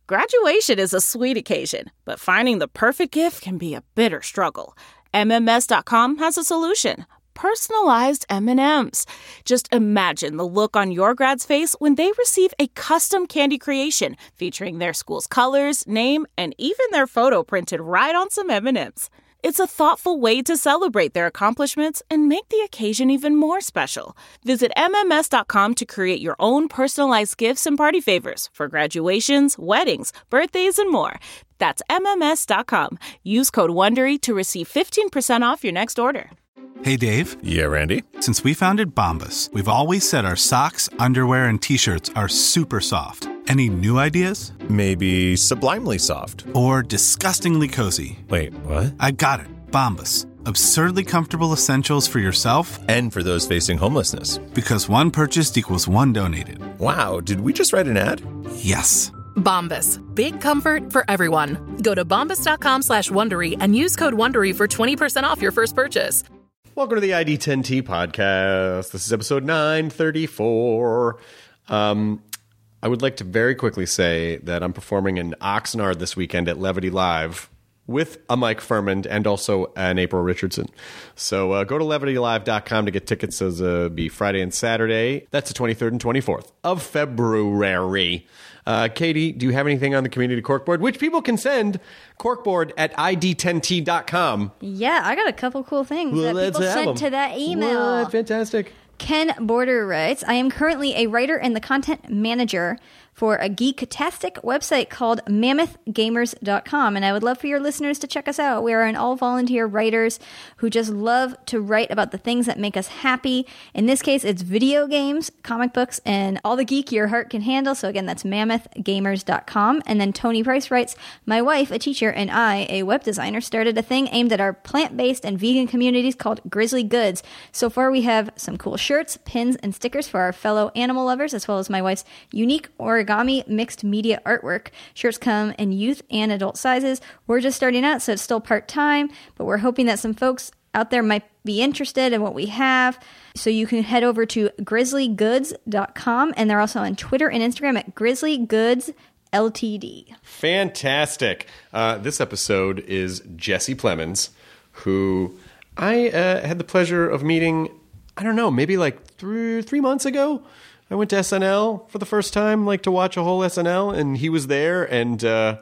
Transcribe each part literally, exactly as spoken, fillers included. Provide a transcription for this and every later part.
Graduation is a sweet occasion, but finding the perfect gift can be a bitter struggle. M M S dot com has a solution. Personalized M and M's. Just imagine the look on your grad's face when they receive a custom candy creation featuring their school's colors, name, and even their photo printed right on some M and M's. It's a thoughtful way to celebrate their accomplishments and make the occasion even more special. Visit M M S dot com to create your own personalized gifts and party favors for graduations, weddings, birthdays, and more. That's M M S dot com. Use code WONDERY to receive fifteen percent off your next order. Hey, Dave. Yeah, Randy. Since we founded Bombas, we've always said our socks, underwear, and T-shirts are super soft. Any new ideas? Maybe sublimely soft. Or disgustingly cozy. Wait, what? I got it. Bombas. Absurdly comfortable essentials for yourself and for those facing homelessness. Because one purchased equals one donated. Wow, did we just write an ad? Yes. Bombas. Big comfort for everyone. Go to bombas dot com slash WONDERY and use code WONDERY for twenty percent off your first purchase. Welcome to the I D ten T podcast. This is episode nine thirty-four. Um, I would like to very quickly say that I'm performing in Oxnard this weekend at Levity Live with a Mike Furman and also an April Richardson. So uh, go to levity live dot com to get tickets. Those uh, be Friday and Saturday. That's the twenty-third and twenty-fourth of February. Uh, Katie, do you have anything on the community corkboard, which people can send corkboard at I D ten T dot com? Yeah, I got a couple cool things well, that people sent them. to that email. What? Fantastic. Ken Border writes, I am currently a writer and the content manager for a geek-tastic website called mammoth gamers dot com, and I would love for your listeners to check us out. We are an all-volunteer writers who just love to write about the things that make us happy. In this case, it's video games, comic books, and all the geek your heart can handle. So again, that's mammoth gamers dot com. And then Tony Price writes, my wife, a teacher, and I, a web designer, started a thing aimed at our plant-based and vegan communities called Grizzly Goods. So far, we have some cool shirts, pins, and stickers for our fellow animal lovers, as well as my wife's unique origami mixed media artwork. Shirts come in youth and adult sizes. We're just starting out, so it's still part-time, but we're hoping that some folks out there might be interested in what we have. So you can head over to grizzly goods dot com, and they're also on Twitter and Instagram at Grizzly Goods L T D. Fantastic. Uh, this episode is Jesse Plemons, who I uh, had the pleasure of meeting, I don't know, maybe like three, three months ago. I went to S N L for the first time, like to watch a whole S N L, and he was there, and uh,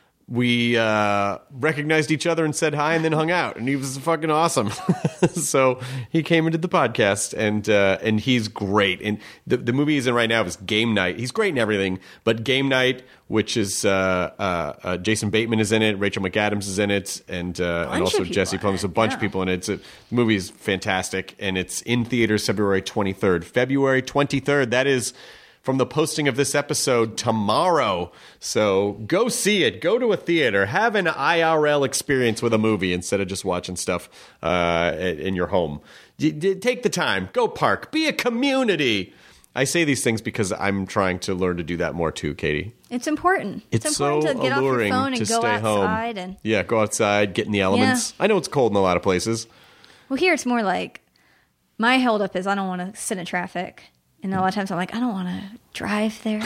we uh, recognized each other and said hi and then hung out, and he was fucking awesome. So he came and did the podcast, and uh, and he's great. And the, the movie he's in right now is Game Night. He's great in everything, but Game Night, which is uh, uh, uh, Jason Bateman is in it, Rachel McAdams is in it, and uh, and also Jesse Plemons. A bunch yeah. of people in it. It's a, the movie is fantastic, and it's in theaters February twenty-third. February twenty-third. That is from the posting of this episode tomorrow. So go see it. Go to a theater. Have an I R L experience with a movie instead of just watching stuff uh, in your home. D- d- take the time. Go park. Be a community. I say these things because I'm trying to learn to do that more too, Katie. It's important. It's, it's important so to get off your phone and go outside. And yeah, go outside, get in the elements. Yeah. I know it's cold in a lot of places. Well, here it's more like my holdup is I don't want to sit in traffic. And a lot of times I'm like, I don't want to drive there.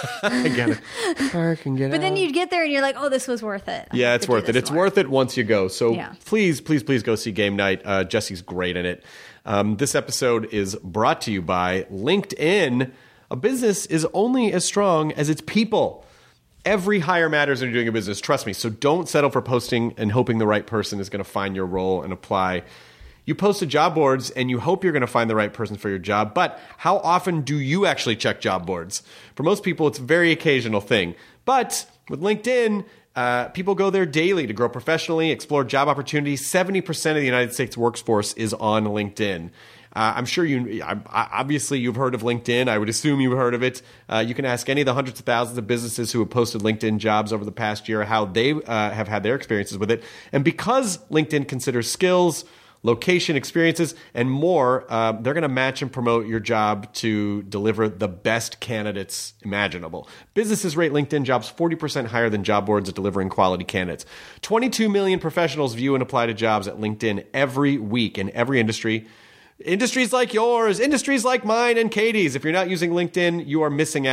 I gotta park and get But out. then you get there and you're like, oh, this was worth it. I yeah, it's worth it. It's more. worth it once you go. So yeah. please, please, please go see Game Night. Uh, Jesse's great in it. Um, this episode is brought to you by LinkedIn. A business is only as strong as its people. Every hire matters when you're doing a business. Trust me. So don't settle for posting and hoping the right person is going to find your role and apply. You post to job boards and you hope you're going to find the right person for your job, but how often do you actually check job boards? For most people, it's a very occasional thing. But with LinkedIn, uh, people go there daily to grow professionally, explore job opportunities. seventy percent of the United States workforce is on LinkedIn. Uh, I'm sure you, obviously you've heard of LinkedIn. I would assume you've heard of it. Uh, you can ask any of the hundreds of thousands of businesses who have posted LinkedIn jobs over the past year how they uh, have had their experiences with it. And because LinkedIn considers skills, location, experiences, and more, uh, they're going to match and promote your job to deliver the best candidates imaginable. Businesses rate LinkedIn jobs forty percent higher than job boards at delivering quality candidates. twenty-two million professionals view and apply to jobs at LinkedIn every week in every industry. Industries like yours, industries like mine and Katie's. If you're not using LinkedIn, you are missing out.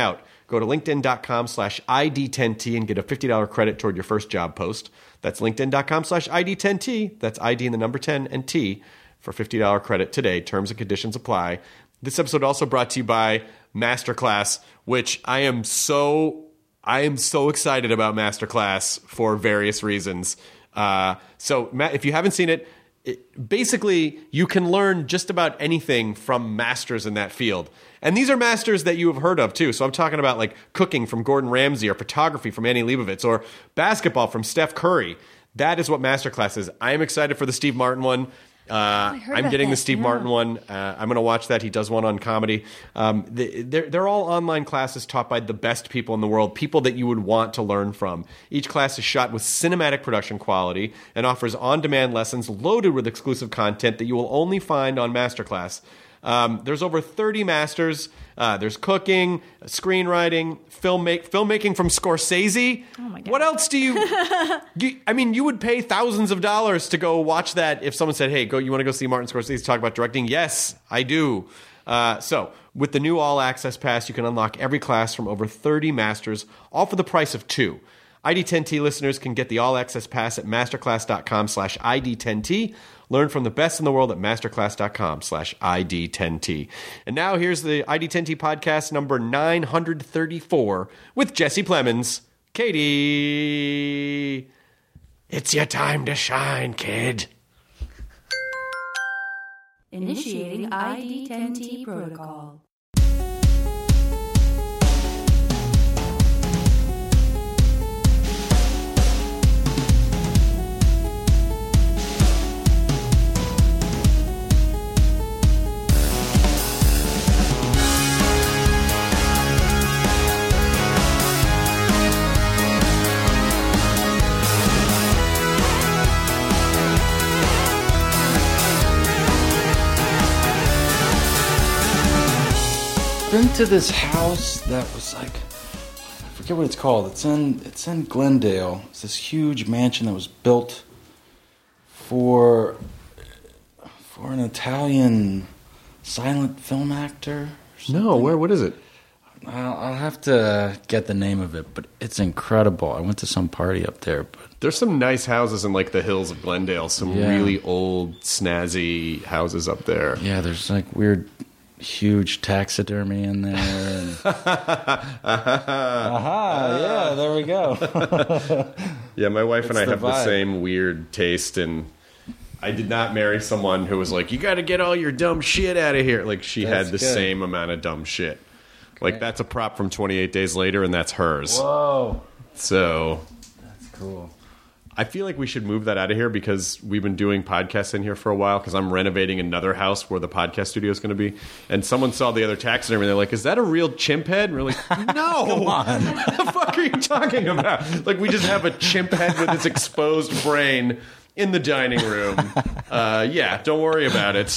Go to linkedin.com slash ID10T and get a fifty dollars credit toward your first job post. That's linkedin.com slash ID10T. That's I D in the number ten and T for fifty dollars credit today. Terms and conditions apply. This episode also brought to you by Masterclass, which I am so I am so excited about Masterclass for various reasons. Uh, so if you haven't seen it, it, basically you can learn just about anything from masters in that field. And these are masters that you have heard of, too. So I'm talking about, like, cooking from Gordon Ramsay or photography from Annie Leibovitz or basketball from Steph Curry. That is what Masterclass is. I am excited for the Steve Martin one. Uh, I'm getting the Steve yeah. Martin one. Uh, I'm going to watch that. He does one on comedy. Um, they, they're, they're all online classes taught by the best people in the world, people that you would want to learn from. Each class is shot with cinematic production quality and offers on-demand lessons loaded with exclusive content that you will only find on Masterclass. Um, there's over thirty masters. Uh, there's cooking, screenwriting, film make, filmmaking from Scorsese. Oh my God. What else do you, you... I mean, you would pay thousands of dollars to go watch that if someone said, hey, go, you want to go see Martin Scorsese talk about directing? Yes, I do. Uh, so, with the new All Access Pass, you can unlock every class from over thirty masters, all for the price of two. I D ten T listeners can get the All Access Pass at masterclass.com slash ID10T. Learn from the best in the world at masterclass.com slash ID10T. And now here's the I D ten T podcast number nine hundred thirty-four with Jesse Plemons. Katie, it's your time to shine, kid. Initiating I D ten T protocol. Been to this house that was like, I forget what it's called. It's in it's in Glendale. It's this huge mansion that was built for for an Italian silent film actor. No, where? What is it? I'll, I'll have to get the name of it, but it's incredible. I went to some party up there, but there's some nice houses in like the hills of Glendale. Some yeah. really old, snazzy houses up there. Yeah, there's like weird. Huge taxidermy in there. And... Aha, yeah, there we go. Yeah, my wife and I the have vibe. the same weird taste, and I did not marry someone who was like, you got to get all your dumb shit out of here. Like, she That's had the good. same amount of dumb shit. Like, that's a prop from twenty-eight Days Later, and that's hers. Whoa. So... That's cool. I feel like we should move that out of here because we've been doing podcasts in here for a while because I'm renovating another house where the podcast studio is going to be. And someone saw the other taxidermy and they're like, is that a real chimp head? And we're like, no. Come on. What the fuck are you talking about? Like, we just have a chimp head with its exposed brain in the dining room. Uh, yeah, don't worry about it.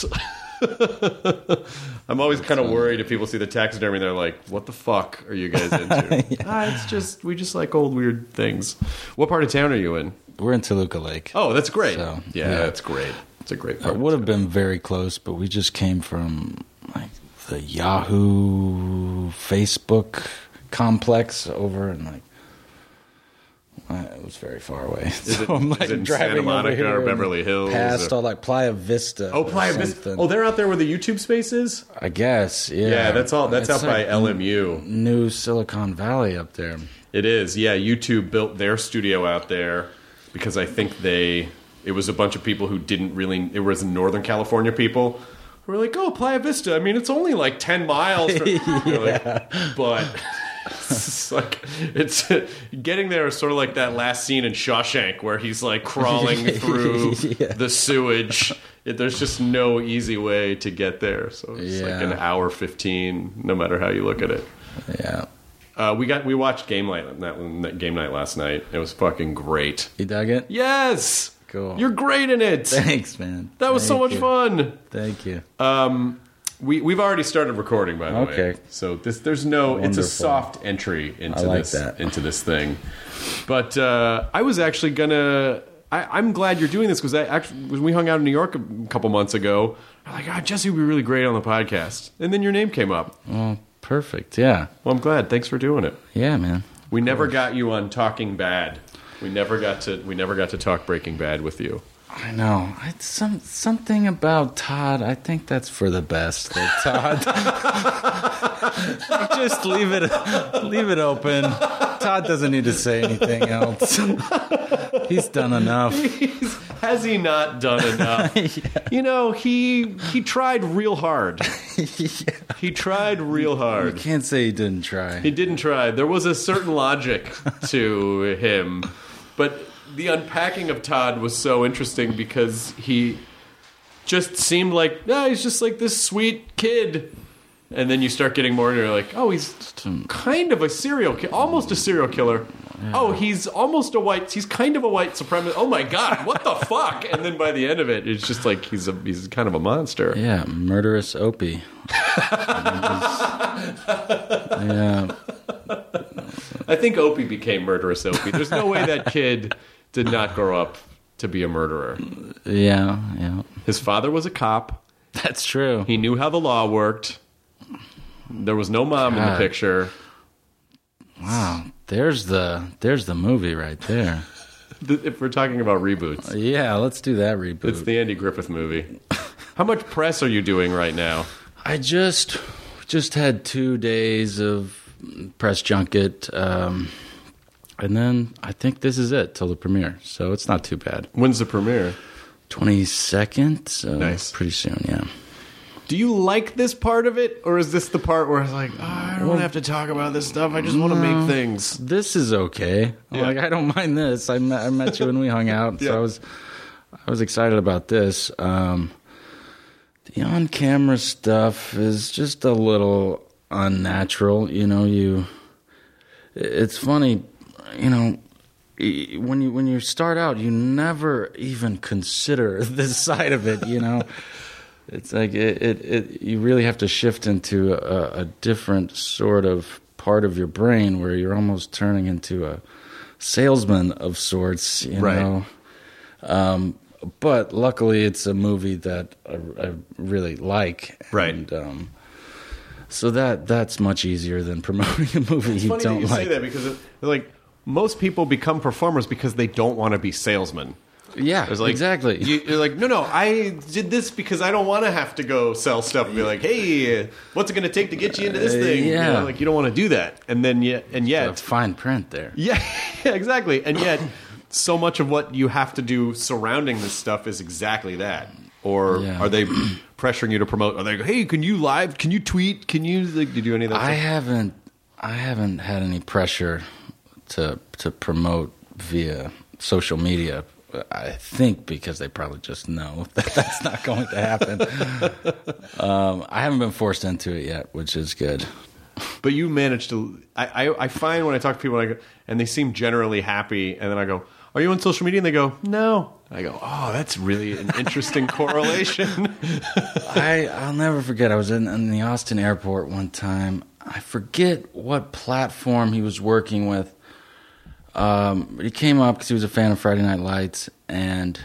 I'm always kind of worried if people see the taxidermy and they're like, what the fuck are you guys into? yeah. ah, it's just, we just like old weird things. What part of town are you in? We're in Toluca Lake. Oh, that's great. So, yeah, yeah, that's great. It's a great part. It would have been very close, but we just came from like the Yahoo Facebook complex over and like it was very far away. Is so it, I'm like is it in driving Santa Monica over or Beverly Hills? Past or... all like Playa Vista. Oh, Playa Vista. Oh, they're out there where the YouTube space is? I guess, yeah. Yeah, that's all. That's it's out like by L M U. New Silicon Valley up there. It is. Yeah, YouTube built their studio out there because I think they. It was a bunch of people who didn't really. It was Northern California people who were like, "Oh, Playa Vista. I mean, it's only like ten miles." From, yeah. like, but. It's like it's getting there is sort of like that last scene in Shawshank where he's like crawling through yeah. the sewage. It, there's just no easy way to get there, so it's yeah. like an hour fifteen, no matter how you look at it. Yeah, uh, we got we watched Game Night that, that game night last night. It was fucking great. You dug it? Yes, cool. You're great in it. Thanks, man. That was Thank so much you. fun. Thank you. Um. We we've already started recording, by the okay. way. So this there's no Wonderful. It's a soft entry into I like this that. into this thing. But uh, I was actually gonna. I, I'm glad you're doing this because I actually when we hung out in New York a couple months ago, I'm like, oh, Jesse would be really great on the podcast, and then your name came up. Well, perfect. Yeah. Well, I'm glad. Thanks for doing it. Yeah, man. We never got you on Talking Bad. We never got to we never got to talk Breaking Bad with you. I know. It's some something about Todd. I think that's for the best. That Todd, just leave it leave it open. Todd doesn't need to say anything else. He's done enough. He's, has he not done enough? Yeah. You know, he he tried real hard. Yeah. He tried real hard. You can't say he didn't try. He didn't try. There was a certain logic to him, but the unpacking of Todd was so interesting because he just seemed like, no, he's just like this sweet kid. And then you start getting more and you're like, oh, he's kind of a serial killer, almost a serial killer. Yeah. Oh, he's almost a white, he's kind of a white supremacist. Oh my God, what the fuck? And then by the end of it, it's just like he's a he's kind of a monster. Yeah, murderous Opie. Yeah. I think Opie became murderous Opie. There's no way that kid did not grow up to be a murderer. Yeah, yeah. His father was a cop. That's true. He knew how the law worked. There was no mom God. in the picture. Wow, there's the there's the movie right there. If we're talking about reboots. Yeah, let's do that reboot. It's the Andy Griffith movie. How much press are you doing right now? I just just had two days of press junket, um, and then I think this is it till the premiere. So it's not too bad. When's the premiere? twenty-second. So nice. Pretty soon, yeah. Do you like this part of it, or is this the part where it's like, oh, I don't well, have to talk about this stuff. I just want to no, make things. This is okay. Yeah. Like I don't mind this. I met, I met you when we hung out, yeah. so I was I was excited about this. Um, the on-camera stuff is just a little unnatural. You know, you. It's funny, you know. When you when you start out, you never even consider this side of it. You know. It's like it, it, it. You really have to shift into a, a different sort of part of your brain where you're almost turning into a salesman of sorts, you right. know. Um, but luckily, it's a movie that I, I really like, right? And, um, so that that's much easier than promoting a movie it's you funny don't that you like. Say that because it, like most people become performers because they don't want to be salesmen. Yeah, like, exactly. You, you're like, no, no, I did this because I don't want to have to go sell stuff and be like, hey, what's it going to take to get you into this thing? Uh, yeah. You know, like you don't want to do that. And then yet, and yet, it's fine print there. Yeah, yeah, exactly. And yet, so much of what you have to do surrounding this stuff is exactly that. Or yeah. are they pressuring you to promote? Are they like, hey, can you live? Can you tweet? Can you like, do you do any of that? I stuff? haven't. I haven't had any pressure to to promote via social media. I think because they probably just know that that's not going to happen. um, I haven't been forced into it yet, which is good. But you managed to. I, I, I find when I talk to people, I go, and they seem generally happy, and then I go, "Are you on social media?" And they go, "No." I go, "Oh, that's really an interesting correlation." I I'll never forget. I was in, in the Austin airport one time. I forget what platform he was working with. Um, he came up because he was a fan of Friday Night Lights, and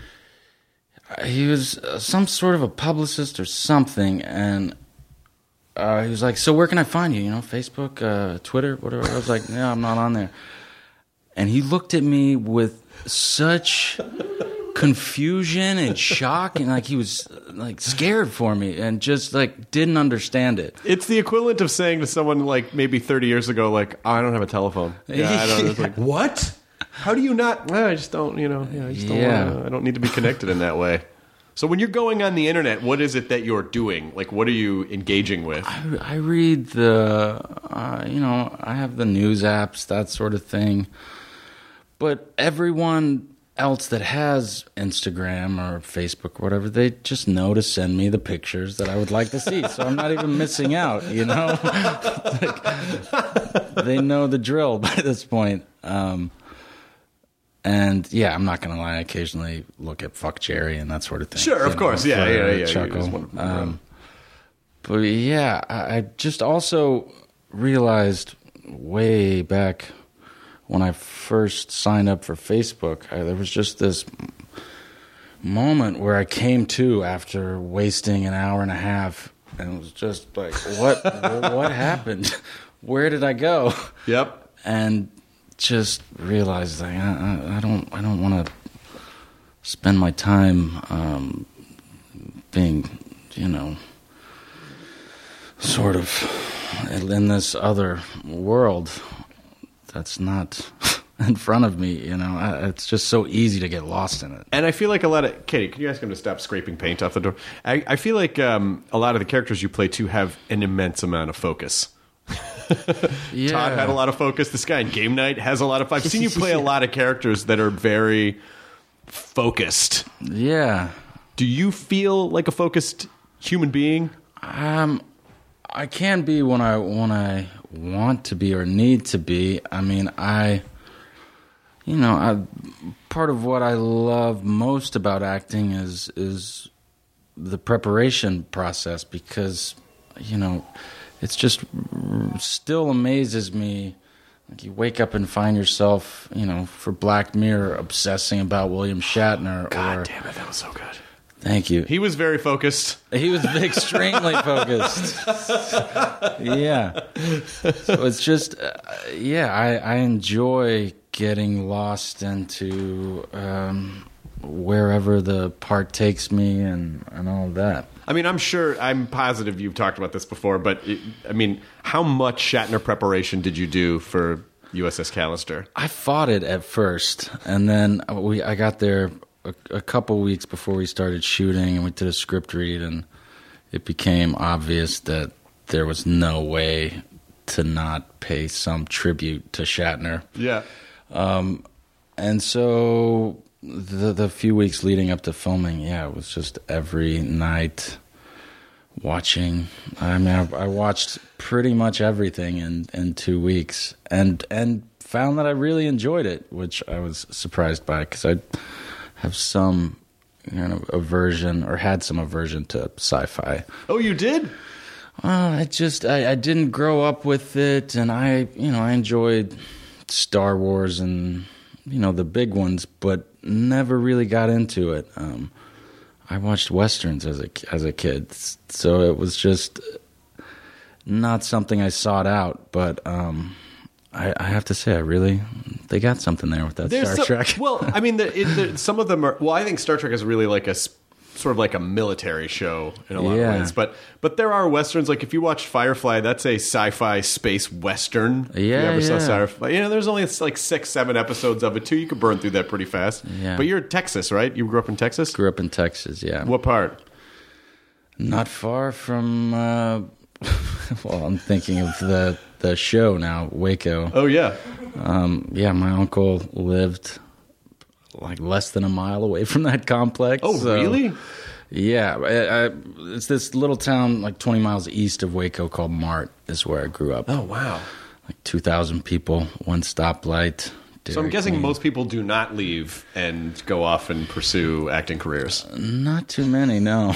he was uh, some sort of a publicist or something, and uh, he was like, so where can I find you? You know, Facebook, uh, Twitter, whatever. I was like, no, I'm not on there. And he looked at me with such confusion and shock, and like he was like scared for me and just like didn't understand it. It's the equivalent of saying to someone like maybe thirty years ago, like, oh, I don't have a telephone. Yeah, I don't. It's like, what? How do you not? Well, I just don't. You know, yeah, I just don't. Yeah. Wanna, I don't need to be connected in that way. So when you're going on the internet, what is it that you're doing? Like, what are you engaging with? I, I read the, uh, you know, I have the news apps, that sort of thing. But everyone else that has Instagram or Facebook or whatever, they just know to send me the pictures that I would like to see. So I'm not even missing out, you know? Like, they know the drill by this point. Um, and yeah, I'm not going to lie. I occasionally look at Fuck Jerry and that sort of thing. Sure, of course. Yeah, yeah, yeah. Chuckle. Um, but yeah, I, I just also realized way back when I first signed up for Facebook, I, there was just this moment where I came to after wasting an hour and a half and it was just like, what what happened? Where did I go? Yep. And just realized like, I, I don't I don't want to spend my time um, being, you know, sort of in this other world that's not in front of me, you know. I, it's just so easy to get lost in it. And I feel like a lot of... Katie, can you ask him to stop scraping paint off the door? I, I feel like um, a lot of the characters you play, too, have an immense amount of focus. Yeah. Todd had a lot of focus. This guy in Game Night has a lot of... I've seen you play a lot of characters that are very focused. Yeah. Do you feel like a focused human being? Um, I can be when I when I want to be or need to be. I mean, I, you know, I, part of what I love most about acting is is the preparation process, because, you know, it's just still amazes me. Like, you wake up and find yourself, you know, for Black Mirror, obsessing about William Shatner. God or, damn it, that was so good. Thank you. He was very focused. He was extremely focused. Yeah. So it's just, uh, yeah, I, I enjoy getting lost into um, wherever the part takes me and, and all of that. I mean, I'm sure, I'm positive you've talked about this before, but, it, I mean, how much Shatner preparation did you do for U S S Callister? I fought it at first, and then we I got there a, a couple weeks before we started shooting, and we did a script read, and it became obvious that there was no way to not pay some tribute to Shatner. Yeah. Um, and so the the few weeks leading up to filming, yeah, it was just every night watching. I mean, I, I watched pretty much everything in, in two weeks, and and found that I really enjoyed it, which I was surprised by, because I have some kind of aversion, or had some aversion to sci-fi. Oh, you did? Uh, I just I, I didn't grow up with it, and I you know I enjoyed Star Wars and, you know, the big ones, but never really got into it. Um, I watched Westerns as a, as a kid, so it was just not something I sought out, but um, I, I have to say, I really, they got something there with that There's Star some, Trek. Well, I mean, the, it, the, some of them are, well, I think Star Trek is really like a, sort of like a military show in a lot Yeah. of ways, but but there are Westerns, like if you watch Firefly, that's a sci-fi space Western. If you Yeah, ever saw yeah. Firefly, you know, there's only like six, seven episodes of it too. You could burn through that pretty fast. Yeah. But you're in Texas, right? You grew up in Texas? Grew up in Texas, yeah. What part? Not far from, uh, well, I'm thinking of the, the show now, Waco. Oh, yeah. Um, yeah, my uncle lived like less than a mile away from that complex. Oh, so- really? Yeah, I, I, it's this little town like twenty miles east of Waco called Mart is where I grew up. Oh, wow. Like two thousand people, one stoplight. So I'm Dairy guessing Queen. most people do not leave and go off and pursue acting careers. Not too many, no.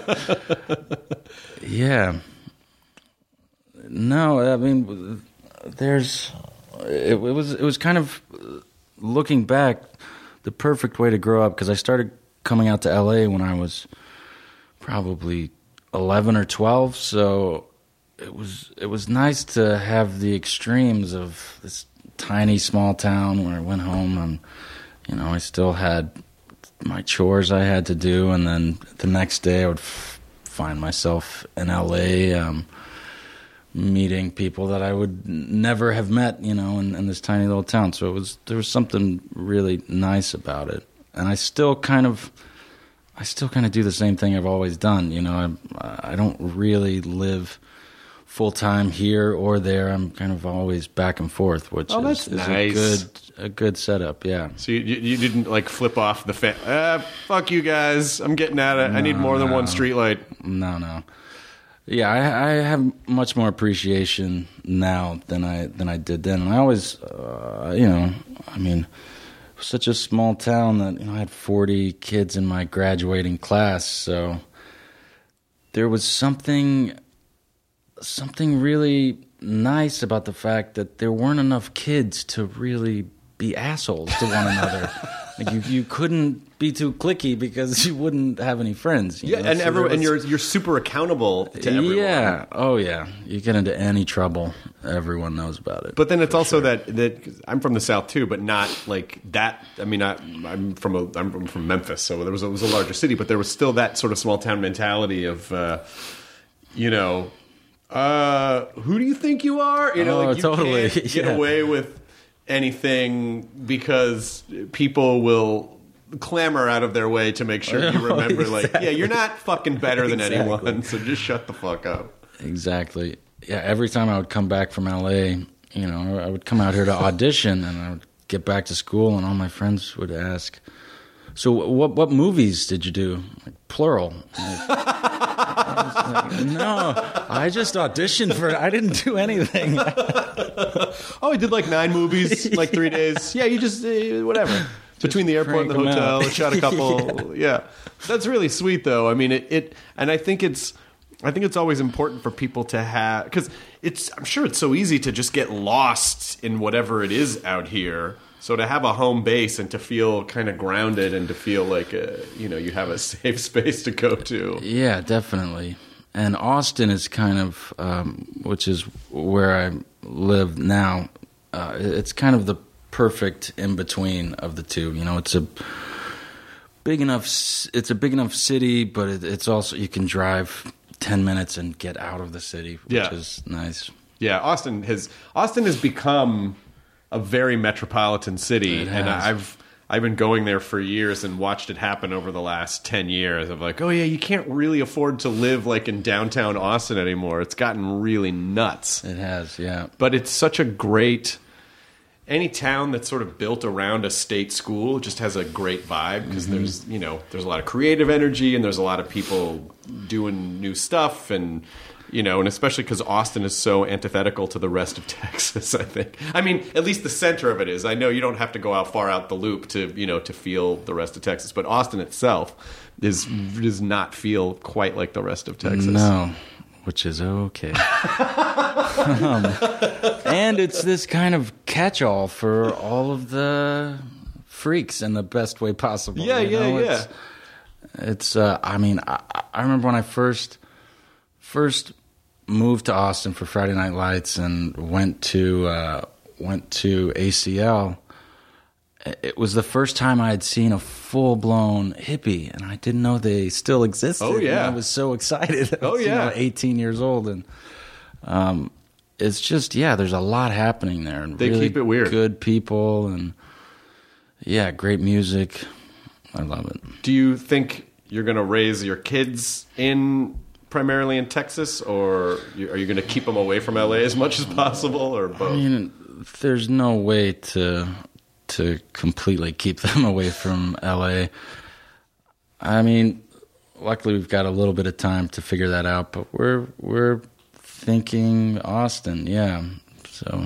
Yeah. No, I mean, there's, it, it was, it was kind of, looking back, the perfect way to grow up, because I started coming out to L A when I was probably eleven or twelve, so it was it was nice to have the extremes of this tiny small town where I went home and, you know, I still had my chores I had to do, and then the next day I would f- find myself in L A um, meeting people that I would never have met, you know, in, in this tiny little town. So it was there was something really nice about it. And I still kind of, I still kind of do the same thing I've always done. You know, I, I don't really live full time here or there. I'm kind of always back and forth, which Oh, is, that's is nice. a good, a good setup. Yeah. So you, you, you didn't like flip off the fan. Uh, fuck you guys. I'm getting at it. I need more than no. one streetlight. No, no. Yeah, I, I have much more appreciation now than I than I did then. And I always, uh, you know, I mean, such a small town that, you know, I had forty kids in my graduating class, so there was something something really nice about the fact that there weren't enough kids to really be assholes to one another. Like you, you couldn't be too cliquey because you wouldn't have any friends. Yeah, know? and So every, was, and you're you're super accountable to everyone. Yeah, oh yeah. You get into any trouble, everyone knows about it. But then it's also sure. that that I'm from the South too, but not like that. I mean, I, I'm from a I'm from Memphis, so there was a, it was a larger city, but there was still that sort of small town mentality of, uh, you know, uh, who do you think you are? You know, Oh, like you totally. can't get Yeah. away with anything because people will clamor out of their way to make sure you Oh, remember. Like, exactly. yeah, you're not fucking better than Exactly. anyone, so just shut the fuck up. Exactly. Yeah, every time I would come back from L A, you know, I would come out here to audition, and I would get back to school, and all my friends would ask, "So, what what movies did you do?" Like, plural. Like, I was like, no, I just auditioned for it. I didn't do anything. Oh, I did like nine movies, in like three days. Yeah, you just uh, whatever. Between the airport and the crank 'em hotel, out. shot a couple. yeah. That's really sweet, though. I mean, it, it, and I think it's, I think it's always important for people to have, because it's, I'm sure it's so easy to just get lost in whatever it is out here. So to have a home base and to feel kind of grounded and to feel like a, you know, you have a safe space to go to. Yeah, definitely. And Austin is kind of, um, which is where I live now. Uh, it's kind of the perfect in between of the two. You know, it's a big enough. It's a big enough city, but it, it's also you can drive ten minutes and get out of the city, which Yeah. is nice. Yeah, Austin has Austin has become a very metropolitan city, It and has. I've I've been going there for years and watched it happen over the last ten years. Of like, oh yeah, you can't really afford to live like in downtown Austin anymore. It's gotten really nuts. It has, yeah. But it's such a great. Any town that's sort of built around a state school just has a great vibe because Mm-hmm. there's you know there's a lot of creative energy and there's a lot of people doing new stuff and you know and especially because Austin is so antithetical to the rest of Texas. I think I mean at least the center of it is. I know you don't have to go out far out the loop to you know to feel the rest of Texas, but Austin itself is does not feel quite like the rest of Texas. No, which is okay. um, and it's this kind of catch-all for all of the freaks in the best way possible. Yeah, you yeah, know? yeah. It's, it's uh, I mean, I, I remember when I first first moved to Austin for Friday Night Lights and went to uh, went to A C L. It was the first time I had seen a full-blown hippie, and I didn't know they still existed. Oh, yeah. And I was so excited. I Oh, was, yeah. you know, eighteen years old, and um, it's just, yeah, there's a lot happening there. And They really keep it weird. Good people, and, yeah, great music. I love it. Do you think you're going to raise your kids in primarily in Texas, or you- are you going to keep them away from L A as much as possible, or both? I mean, there's no way to to completely keep them away from L A. I mean, luckily we've got a little bit of time to figure that out, but we're we're thinking Austin, yeah. So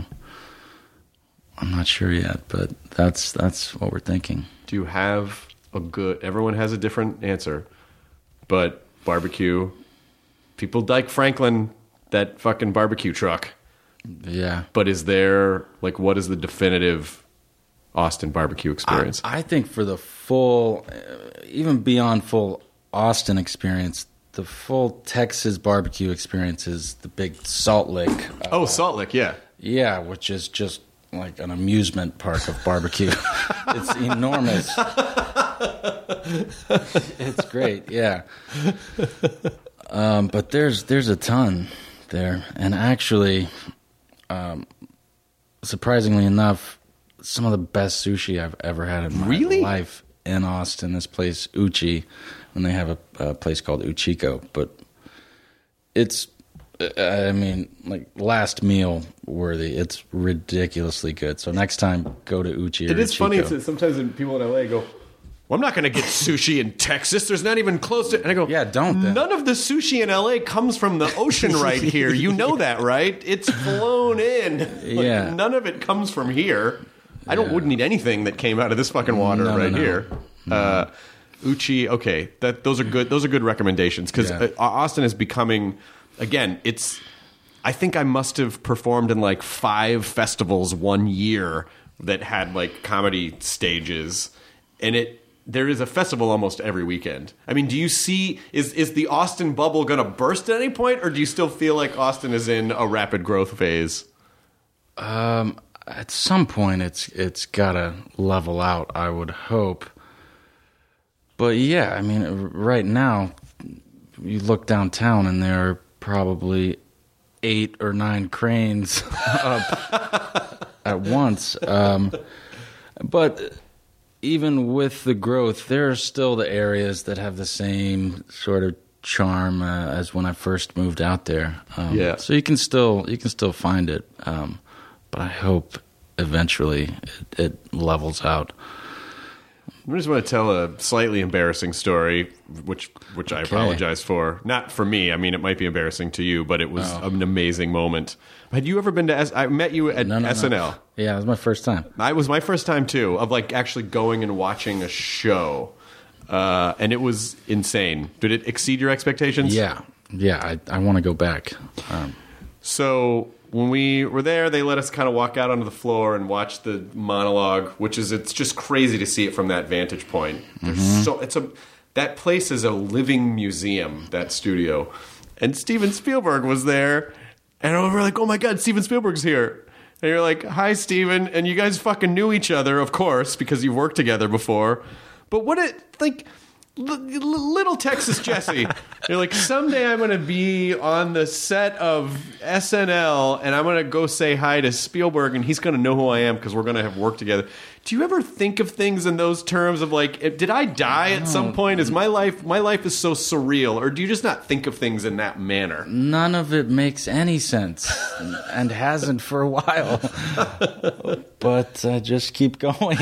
I'm not sure yet, but that's that's what we're thinking. Do you have a good? Everyone has a different answer, but barbecue. People like Franklin, that fucking barbecue truck. Yeah. But is there like what is the definitive Austin barbecue experience? I, I think for the full, uh, even beyond full Austin experience, the full Texas barbecue experience is the big Salt Lick. Uh, oh, Salt Lick, yeah. Yeah, which is just like an amusement park of barbecue. It's enormous. It's great, yeah. Um, but there's there's a ton there, and actually, um, surprisingly enough, some of the best sushi I've ever had in my Really? life in Austin. This place Uchi, and they have a, a place called Uchiko, but it's. I mean, like last meal worthy. It's ridiculously good. So next time, go to Uchi. Or It is Uchiko. funny. It's, sometimes people in L A go, well, I'm not going to get sushi in Texas. There's not even close to... And I go, Yeah, don't then. None of the sushi in L A comes from the ocean right here. You know that, right? It's flown in. Like, Yeah. None of it comes from here. I don't Yeah. wouldn't eat anything that came out of this fucking water No, no, right no. here. Uh, Uchi, okay. That Those are good Those are good recommendations because Yeah. Austin is becoming... Again, it's... I think I must have performed in like five festivals one year that had like comedy stages. and it there is a festival almost every weekend. I mean, do you see is is the Austin bubble going to burst at any point, or do you still feel like Austin is in a rapid growth phase? Um, at some point, it's it's got to level out, I would hope. But yeah, I mean, right now, you look downtown and there are probably eight or nine cranes up at once. Um, but even with the growth, there are still the areas that have the same sort of charm uh, as when I first moved out there. Um, yeah. So you can still you can still find it, um, but I hope eventually it, it levels out. I just want to tell a slightly embarrassing story, which which I Okay. apologize for. Not for me. I mean, it might be embarrassing to you, but it was Oh. an amazing moment. Had you ever been to S- I met you at No, no, S N L. no. Yeah, it was my first time. It was my first time, too, of like actually going and watching a show. Uh, and it was insane. Did it exceed your expectations? Yeah, yeah, I, I want to go back. Um, So when we were there, they let us kind of walk out onto the floor and watch the monologue, which is it's just crazy to see it from that vantage point. There's Mm-hmm. so it's a that place is a living museum, that studio. And Steven Spielberg was there, and we were like, "Oh my God, Steven Spielberg's here!" And you're like, "Hi, Steven," and you guys fucking knew each other, of course, because you've worked together before. But what it like. L- little Texas Jesse. You're like, someday I'm going to be on the set of S N L and I'm going to go say hi to Spielberg and he's going to know who I am because we're going to have work together. Do you ever think of things in those terms of like, did I die at some point? Is my life, my life is so surreal, or do you just not think of things in that manner? none of it makes any sense, and hasn't for a while. But uh, just keep going.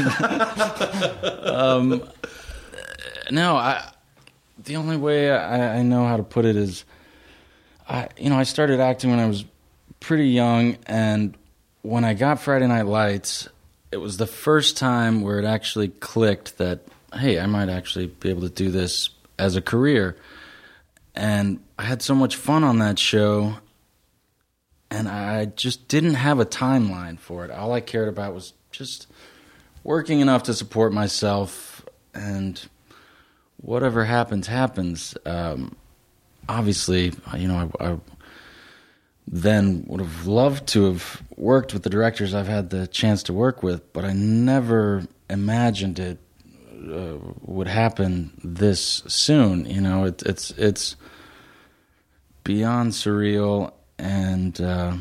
um, no, I. The only way I, I know how to put it is, I you know I started acting when I was pretty young, and when I got Friday Night Lights, it was the first time where it actually clicked that, hey, I might actually be able to do this as a career. And I had so much fun on that show, and I just didn't have a timeline for it. All I cared about was just working enough to support myself, and whatever happens, happens. Um, obviously, you know, I, I then would have loved to have worked with the directors I've had the chance to work with, but I never imagined it uh, would happen this soon. You know, it, it's it's beyond surreal, and uh,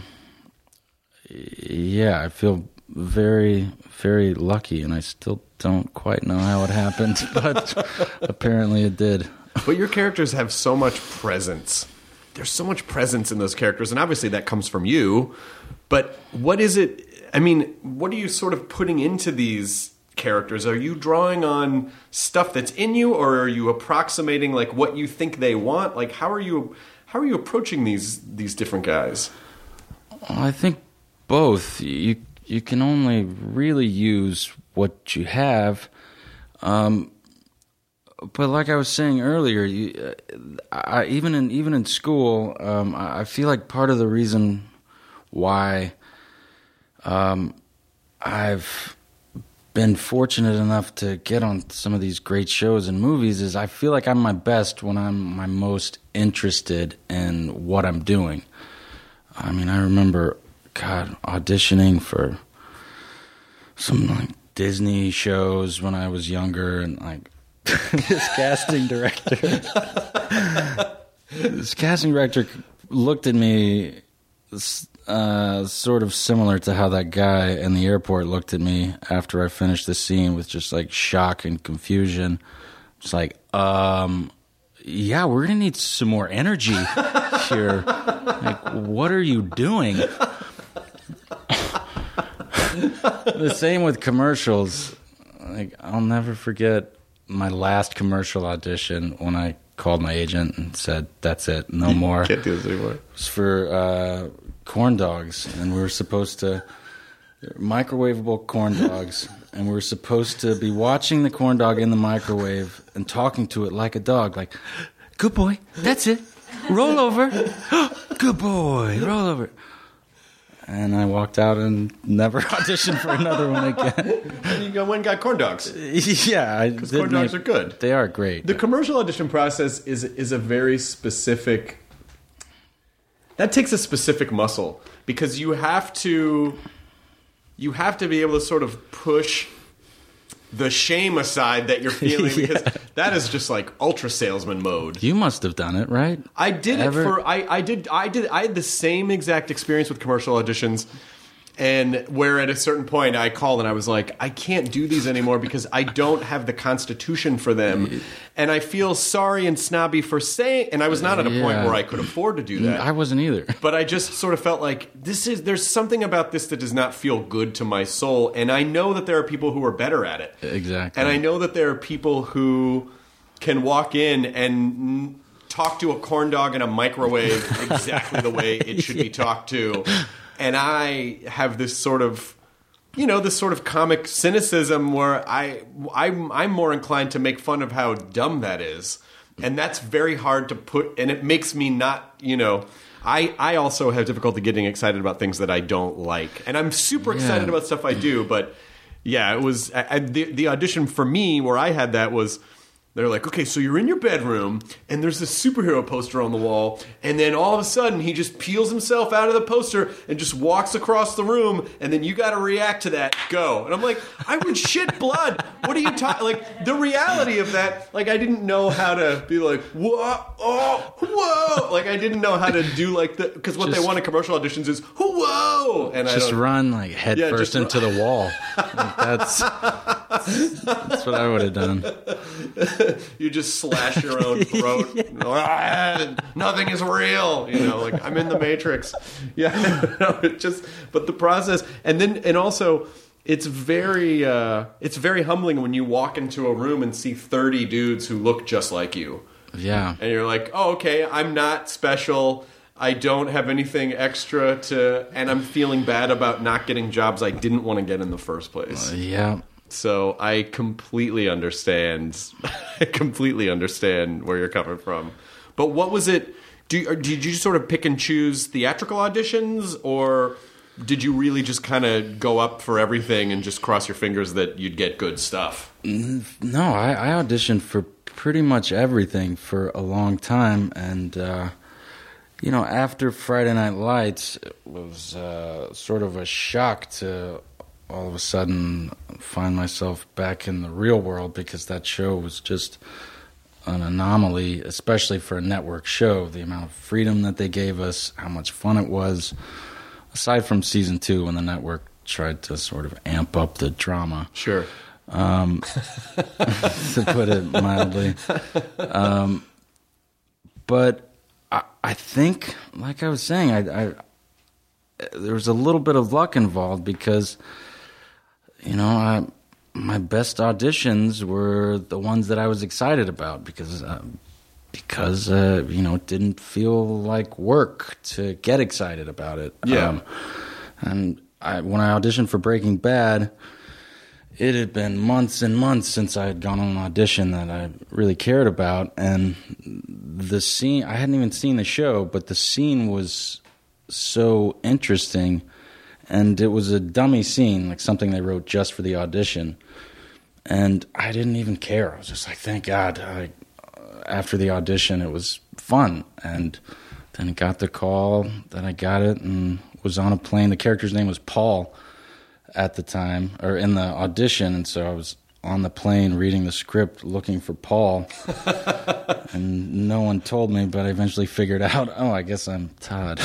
yeah, I feel very, very lucky, and I still don't quite know how it happened, but apparently it did. But your characters have so much presence. There's so much presence in those characters, and obviously that comes from you. But what is it? I mean, what are you sort of putting into these characters? Are you drawing on stuff that's in you, or are you approximating like what you think they want? Like, how are you how are you approaching these these different guys? I think both. You you can only really use what you have. Um, But like I was saying earlier, you, I, even in even in school, um, I feel like part of the reason why um, I've been fortunate enough to get on some of these great shows and movies is I feel like I'm my best when I'm my most interested in what I'm doing. I mean, I remember, God, auditioning for some like Disney shows when I was younger, and like. this casting director this casting director looked at me uh, sort of similar to how that guy in the airport looked at me after I finished the scene, with just like shock and confusion. It's like, um, yeah, we're gonna need some more energy here. Like, what are you doing? The same with commercials. Like, I'll never forget my last commercial audition when I called my agent and said, that's it, no You more. Can't do this anymore. It was for uh, corn dogs, and we were supposed to, microwavable corn dogs, and we were supposed to be watching the corn dog in the microwave and talking to it like a dog, like, good boy, that's it, roll over, good boy, roll over. And I walked out and never auditioned for another one again. And you go, went and got corn dogs. Yeah, I Because did corn dogs make- are good. They are great. The commercial audition process is is a very specific. That takes a specific muscle because you have to, you have to be able to sort of push the shame aside that you're feeling Yeah. because that is just like ultra salesman mode. You must have done it, right? I did Ever? it for I, I did I did I had the same exact experience with commercial auditions, and where at a certain point I called and I was like, I can't do these anymore because I don't have the constitution for them, and I feel sorry and snobby for saying. And I was not at a point Yeah. where I could afford to do that. I wasn't either. But I just sort of felt like this is there's something about this that does not feel good to my soul, and I know that there are people who are better at it. Exactly. And I know that there are people who can walk in and talk to a corn dog in a microwave exactly the way it should be talked to. And I have this sort of, you know, this sort of comic cynicism where I, I'm, I'm more inclined to make fun of how dumb that is. And that's very hard to put, and it makes me not, you know, I, I also have difficulty getting excited about things that I don't like. And I'm super excited Yeah. about stuff I do, but yeah, it was, I, I, the, the audition for me where I had that was, they're like, okay, so you're in your bedroom, and there's this superhero poster on the wall, and then all of a sudden he just peels himself out of the poster and just walks across the room, and then you got to react to that. Go. And I'm like, I would shit blood. What are you talking? Like, the reality of that, like, I didn't know how to be like, whoa, oh, whoa. Like, I didn't know how to do, like, the, because what Just- they want in commercial auditions is, whoa. And I Just don't, run like head Yeah, first just into the wall. Like, that's that's what I would have done. you just slash your own throat. Ah, nothing is real. You know, like I'm in the Matrix. Yeah, no, it just. But the process, and then, and also, it's very, uh, it's very humbling when you walk into a room and see thirty dudes who look just like you, Yeah. and you're like, oh, okay, I'm not special. I don't have anything extra to, and I'm feeling bad about not getting jobs I didn't want to get in the first place. Yeah. So I completely understand. I completely understand where you're coming from. But what was it? Do, or did you sort of pick and choose theatrical auditions, or did you really just kind of go up for everything and just cross your fingers that you'd get good stuff? No, I, I auditioned for pretty much everything for a long time, and uh, you know, after Friday Night Lights, it was uh, sort of a shock to all of a sudden find myself back in the real world, because that show was just an anomaly, especially for a network show. The amount of freedom that they gave us, how much fun it was, aside from season two when the network tried to sort of amp up the drama. Sure. Um, to put it mildly. Um, but I, I think, like I was saying, I, I there was a little bit of luck involved, because you know, I, my best auditions were the ones that I was excited about, because, uh, because uh, you know, it didn't feel like work to get excited about it. Yeah. Um, and I, when I auditioned for Breaking Bad, it had been months and months since I had gone on an audition that I really cared about, and the scene, I hadn't even seen the show, but the scene was so interesting. And it was a dummy scene, like something they wrote just for the audition. And I didn't even care. I was just like, thank God. I, after the audition, it was fun. And then I got the call, then I got it, and was on a plane. The character's name was Paul at the time, or in the audition. And so I was on the plane reading the script, looking for Paul. And no one told me, but I eventually figured out, oh, I guess I'm Todd.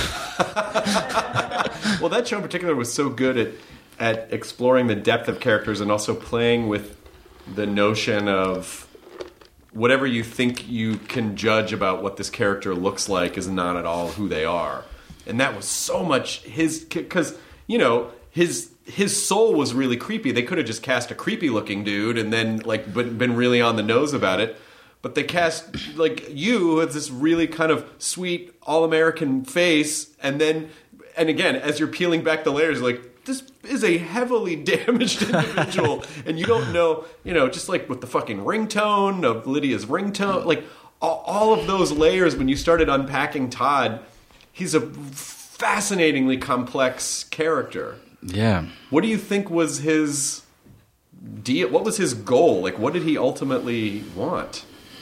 Well, that show in particular was so good at at exploring the depth of characters and also playing with the notion of whatever you think you can judge about what this character looks like is not at all who they are. And that was so much his, because, you know, his his soul was really creepy. They could have just cast a creepy looking dude and then like been, been really on the nose about it. But they cast like you with this really kind of sweet all-American face, and then and again, as you're peeling back the layers, like, this is a heavily damaged individual, and you don't know, you know, just like with the fucking ringtone of Lydia's ringtone, like all, all of those layers. When you started unpacking Todd, he's a f- fascinatingly complex character. Yeah. What do you think was his deal? What was his goal? Like, what did he ultimately want?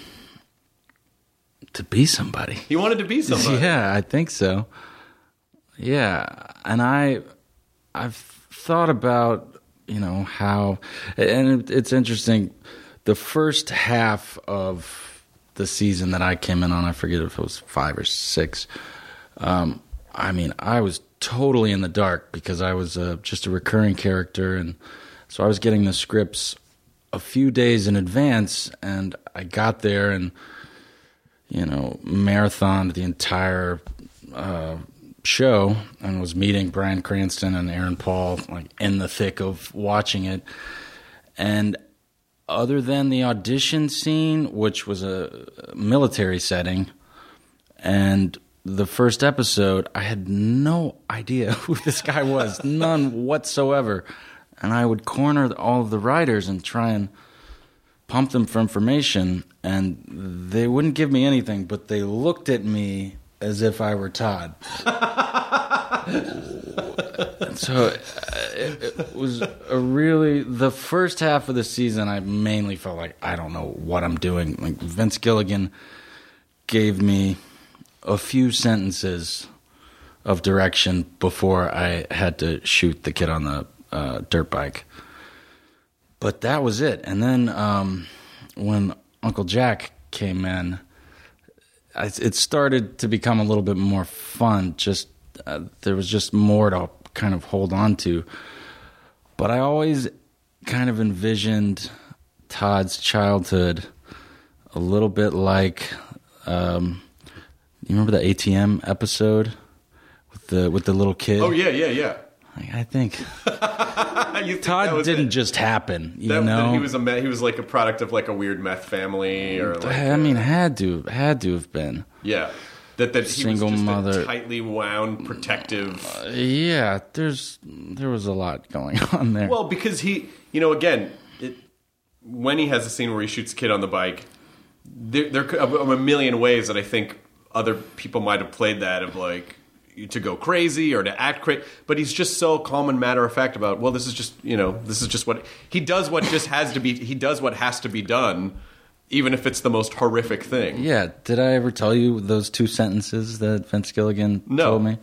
To be somebody. He wanted to be somebody. Yeah, I think so. Yeah, and I, I've thought about, you know, how, and it, it's interesting. The first half of the season that I came in on, I forget if it was five or six. Um, I mean, I was totally in the dark because I was uh, just a recurring character, and so I was getting the scripts a few days in advance, and I got there and, you know, marathoned the entire uh, show and was meeting Bryan Cranston and Aaron Paul, like, in the thick of watching it. And other than the audition scene, which was a military setting, and the first episode, I had no idea who this guy was, none whatsoever. And I would corner all of the writers and try and pump them for information, and they wouldn't give me anything, but they looked at me as if I were Todd. So uh, it, it was a really, the first half of the season, I mainly felt like I don't know what I'm doing. Like, Vince Gilligan gave me a few sentences of direction before I had to shoot the kid on the uh, dirt bike. But that was it. And then um, when Uncle Jack came in, I, it started to become a little bit more fun. Just uh, there was just more to kind of hold on to. But I always kind of envisioned Todd's childhood a little bit like, um, you remember the A T M episode with the with the little kid? Oh yeah, yeah, yeah. I think, you think Todd didn't it? just happen. You that, know, that he was a he was like a product of like a weird meth family, or like I mean, had to had to have been. Yeah, that that he Single was just mother. a tightly wound, protective. Uh, yeah, there's there was a lot going on there. Well, because he, you know, again, it, when he has a scene where he shoots a kid on the bike, there there are a million ways that I think other people might have played that of like, to go crazy or to act crazy, but he's just so calm and matter of fact about, well, this is just, you know, this is just what he does. What just has to be, he does what has to be done, even if it's the most horrific thing. Yeah. Did I ever tell you those two sentences that Vince Gilligan no. told me?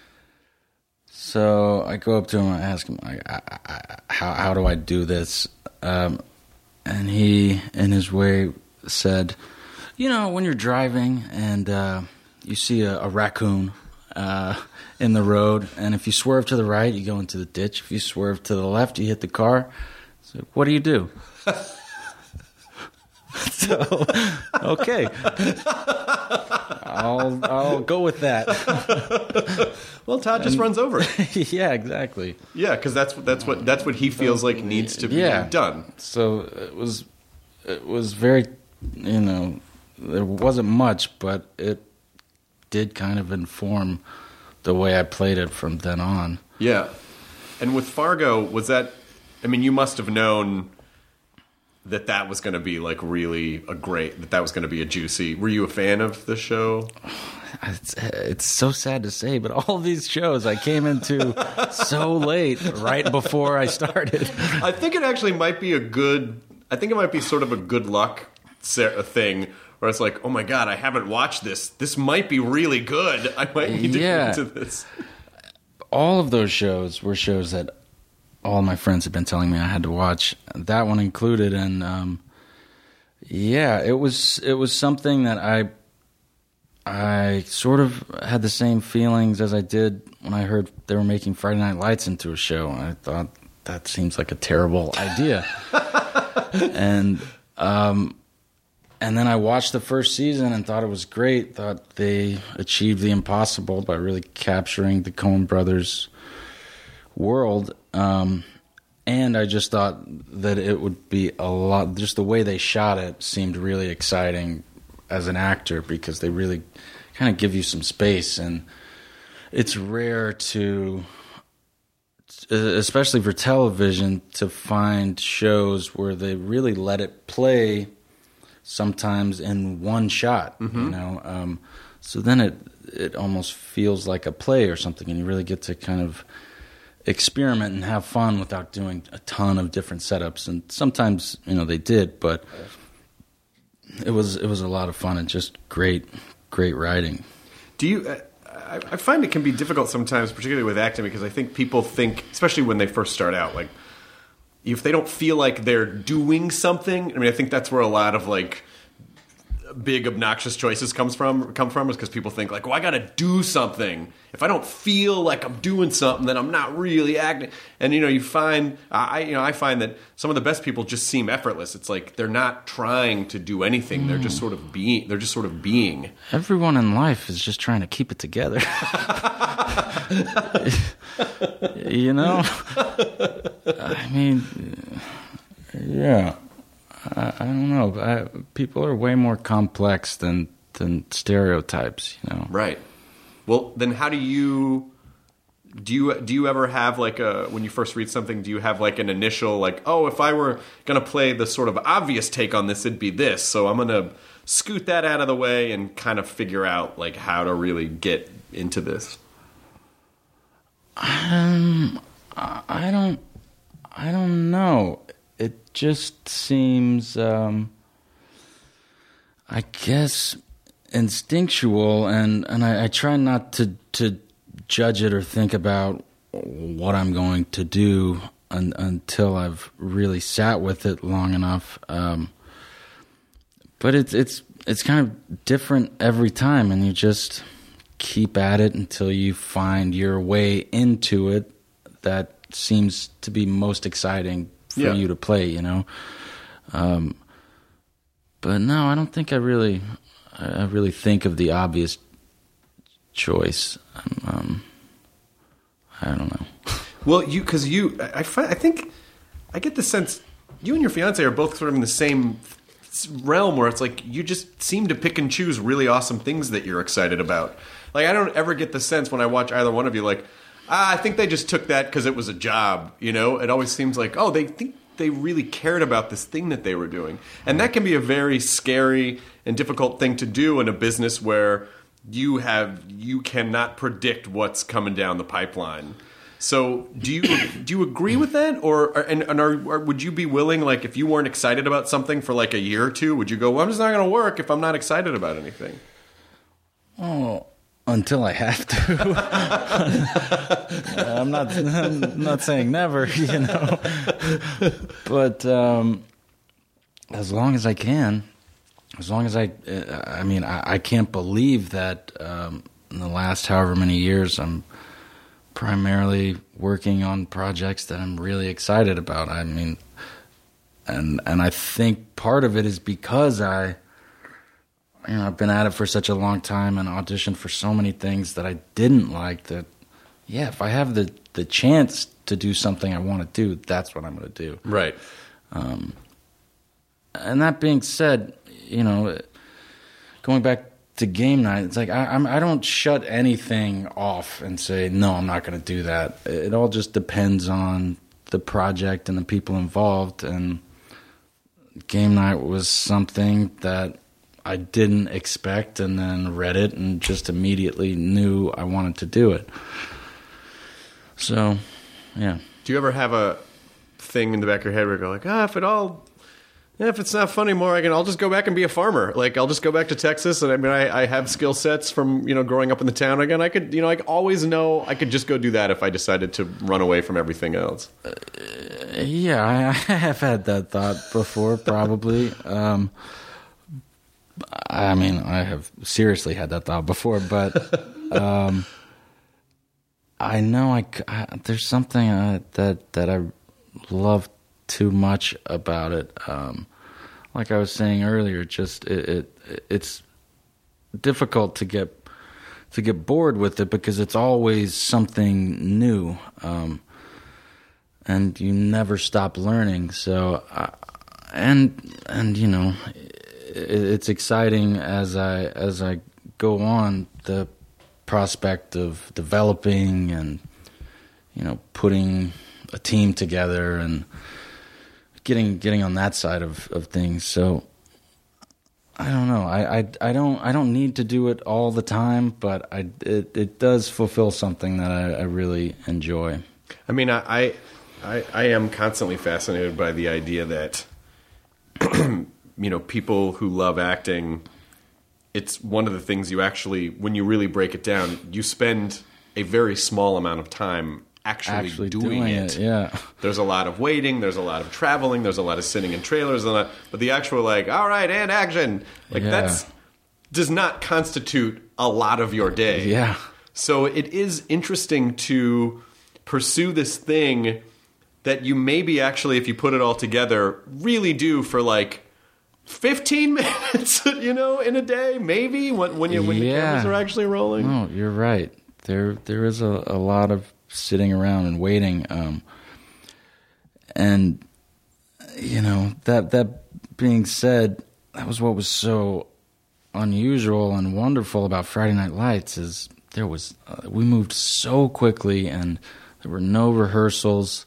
So I go up to him and I ask him, I, I, I, how how do I do this? Um, and he, in his way, said, you know, when you're driving and uh, you see a, a raccoon Uh, in the road, and if you swerve to the right, you go into the ditch. If you swerve to the left, you hit the car. So what do you do? So, okay, I'll I'll go with that. Well, Todd just and, runs over it. Yeah, exactly. Yeah, because that's that's what that's what he feels like needs to be yeah. done. So it was it was very, you know, there wasn't much, but it did kind of inform the way I played it from then on. Yeah. And with Fargo, was that, I mean, you must have known that that was going to be like really a great, that that was going to be a juicy, were you a fan of the show? It's, it's so sad to say, but all these shows I came into so late, right before I started. I think it actually might be a good, I think it might be sort of a good luck thing, where it's like, oh my God, I haven't watched this. This might be really good. I might need to yeah. get into this. All of those shows were shows that all my friends had been telling me I had to watch. That one included, and um, yeah, it was it was something that I I sort of had the same feelings as I did when I heard they were making Friday Night Lights into a show. I thought that seems like a terrible idea, and. Um, And then I watched the first season and thought it was great. Thought they achieved the impossible by really capturing the Coen brothers' world. Um, and I just thought that it would be a lot, just the way they shot it seemed really exciting as an actor, because they really kind of give you some space. And it's rare to, especially for television, to find shows where they really let it play sometimes in one shot, mm-hmm. you know. Um, So then it it almost feels like a play or something, and you really get to kind of experiment and have fun without doing a ton of different setups. And sometimes, you know, they did, but it was it was a lot of fun and just great, great writing. Do you? I, I find it can be difficult sometimes, particularly with acting, because I think people think, especially when they first start out, like if they don't feel like they're doing something. I mean, I think that's where a lot of like big obnoxious choices comes from come from is because people think like, well, I got to do something. If I don't feel like I'm doing something, then I'm not really acting. And you know, you find I you know I find that some of the best people just seem effortless. It's like they're not trying to do anything. Mm. They're just sort of being. They're just sort of being. Everyone in life is just trying to keep it together. You know, I mean, yeah. I, I don't know. I, people are way more complex than than stereotypes, you know. Right. Well, then how do you do you do you ever have like a when you first read something, do you have like an initial like, oh, if I were going to play the sort of obvious take on this, it'd be this. So I'm going to scoot that out of the way and kind of figure out like how to really get into this. Um I don't I don't know. It just seems, um, I guess, instinctual, and, and I, I try not to, to judge it or think about what I'm going to do un, until I've really sat with it long enough. Um, but it's it's it's kind of different every time, and you just keep at it until you find your way into it that seems to be most exciting for yeah. you to play, you know. Um, but no, I don't think I really, I really think of the obvious choice. Um, um, I don't know. Well, you, because you, I, I, find, I think, I get the sense you and your fiance are both sort of in the same realm where it's like you just seem to pick and choose really awesome things that you're excited about. Like I don't ever get the sense when I watch either one of you like, ah, I think they just took that because it was a job, you know? It always seems like, oh, they think they really cared about this thing that they were doing. And that can be a very scary and difficult thing to do in a business where you have you cannot predict what's coming down the pipeline. So do you do you agree with that? Or and, and are, or would you be willing, like if you weren't excited about something for like a year or two, would you go, well, I'm just not going to work if I'm not excited about anything? Oh, until I have to. I'm not. I'm not saying never, you know. But um, as long as I can, as long as I, I mean, I, I can't believe that um, in the last however many years, I'm primarily working on projects that I'm really excited about. I mean, and and I think part of it is because I. You know, I've been at it for such a long time and auditioned for so many things that I didn't like that, yeah, if I have the, the chance to do something I want to do, that's what I'm going to do. Right. Um, and that being said, you know, going back to game night, it's like I, I'm, I don't shut anything off and say, no, I'm not going to do that. It all just depends on the project and the people involved. And game night was something that I didn't expect, and then read it and just immediately knew I wanted to do it. So, yeah. Do you ever have a thing in the back of your head where you go like, ah, if it all, yeah, if it's not fun anymore, I can, I'll just go back and be a farmer. Like, I'll just go back to Texas, and I mean, I, I have skill sets from, you know, growing up in the town again. I could, you know, I always know I could just go do that if I decided to run away from everything else. Uh, yeah, I, I have had that thought before, probably. um I mean, I have seriously had that thought before, but um, I know I, I there's something uh, that that I love too much about it. Um, like I was saying earlier, just it, it it's difficult to get to get bored with it because it's always something new, um, and you never stop learning. So, I, and and you know. It's exciting as I as I go on, the prospect of developing and, you know, putting a team together and getting getting on that side of, of things. So I don't know. I, I, I don't I don't need to do it all the time, but I it, it does fulfill something that I, I really enjoy. I mean, I, I I am constantly fascinated by the idea that you know, people who love acting, it's one of the things you actually, when you really break it down, you spend a very small amount of time actually, Actually doing, doing it. it, yeah. There's a lot of waiting, there's a lot of traveling, there's a lot of sitting in trailers, and that, but the actual, like, all right, and action, like, Yeah. that's does not constitute a lot of your day. Yeah. So it is interesting to pursue this thing that you maybe actually, if you put it all together, really do for, like, fifteen minutes, you know, in a day, maybe, when, when, you, when the Yeah. cameras are actually rolling. No, you're right. There there is a, a lot of sitting around and waiting. Um, and, you know, that that being said, that was what was so unusual and wonderful about Friday Night Lights is there was, uh, we moved so quickly and there were no rehearsals.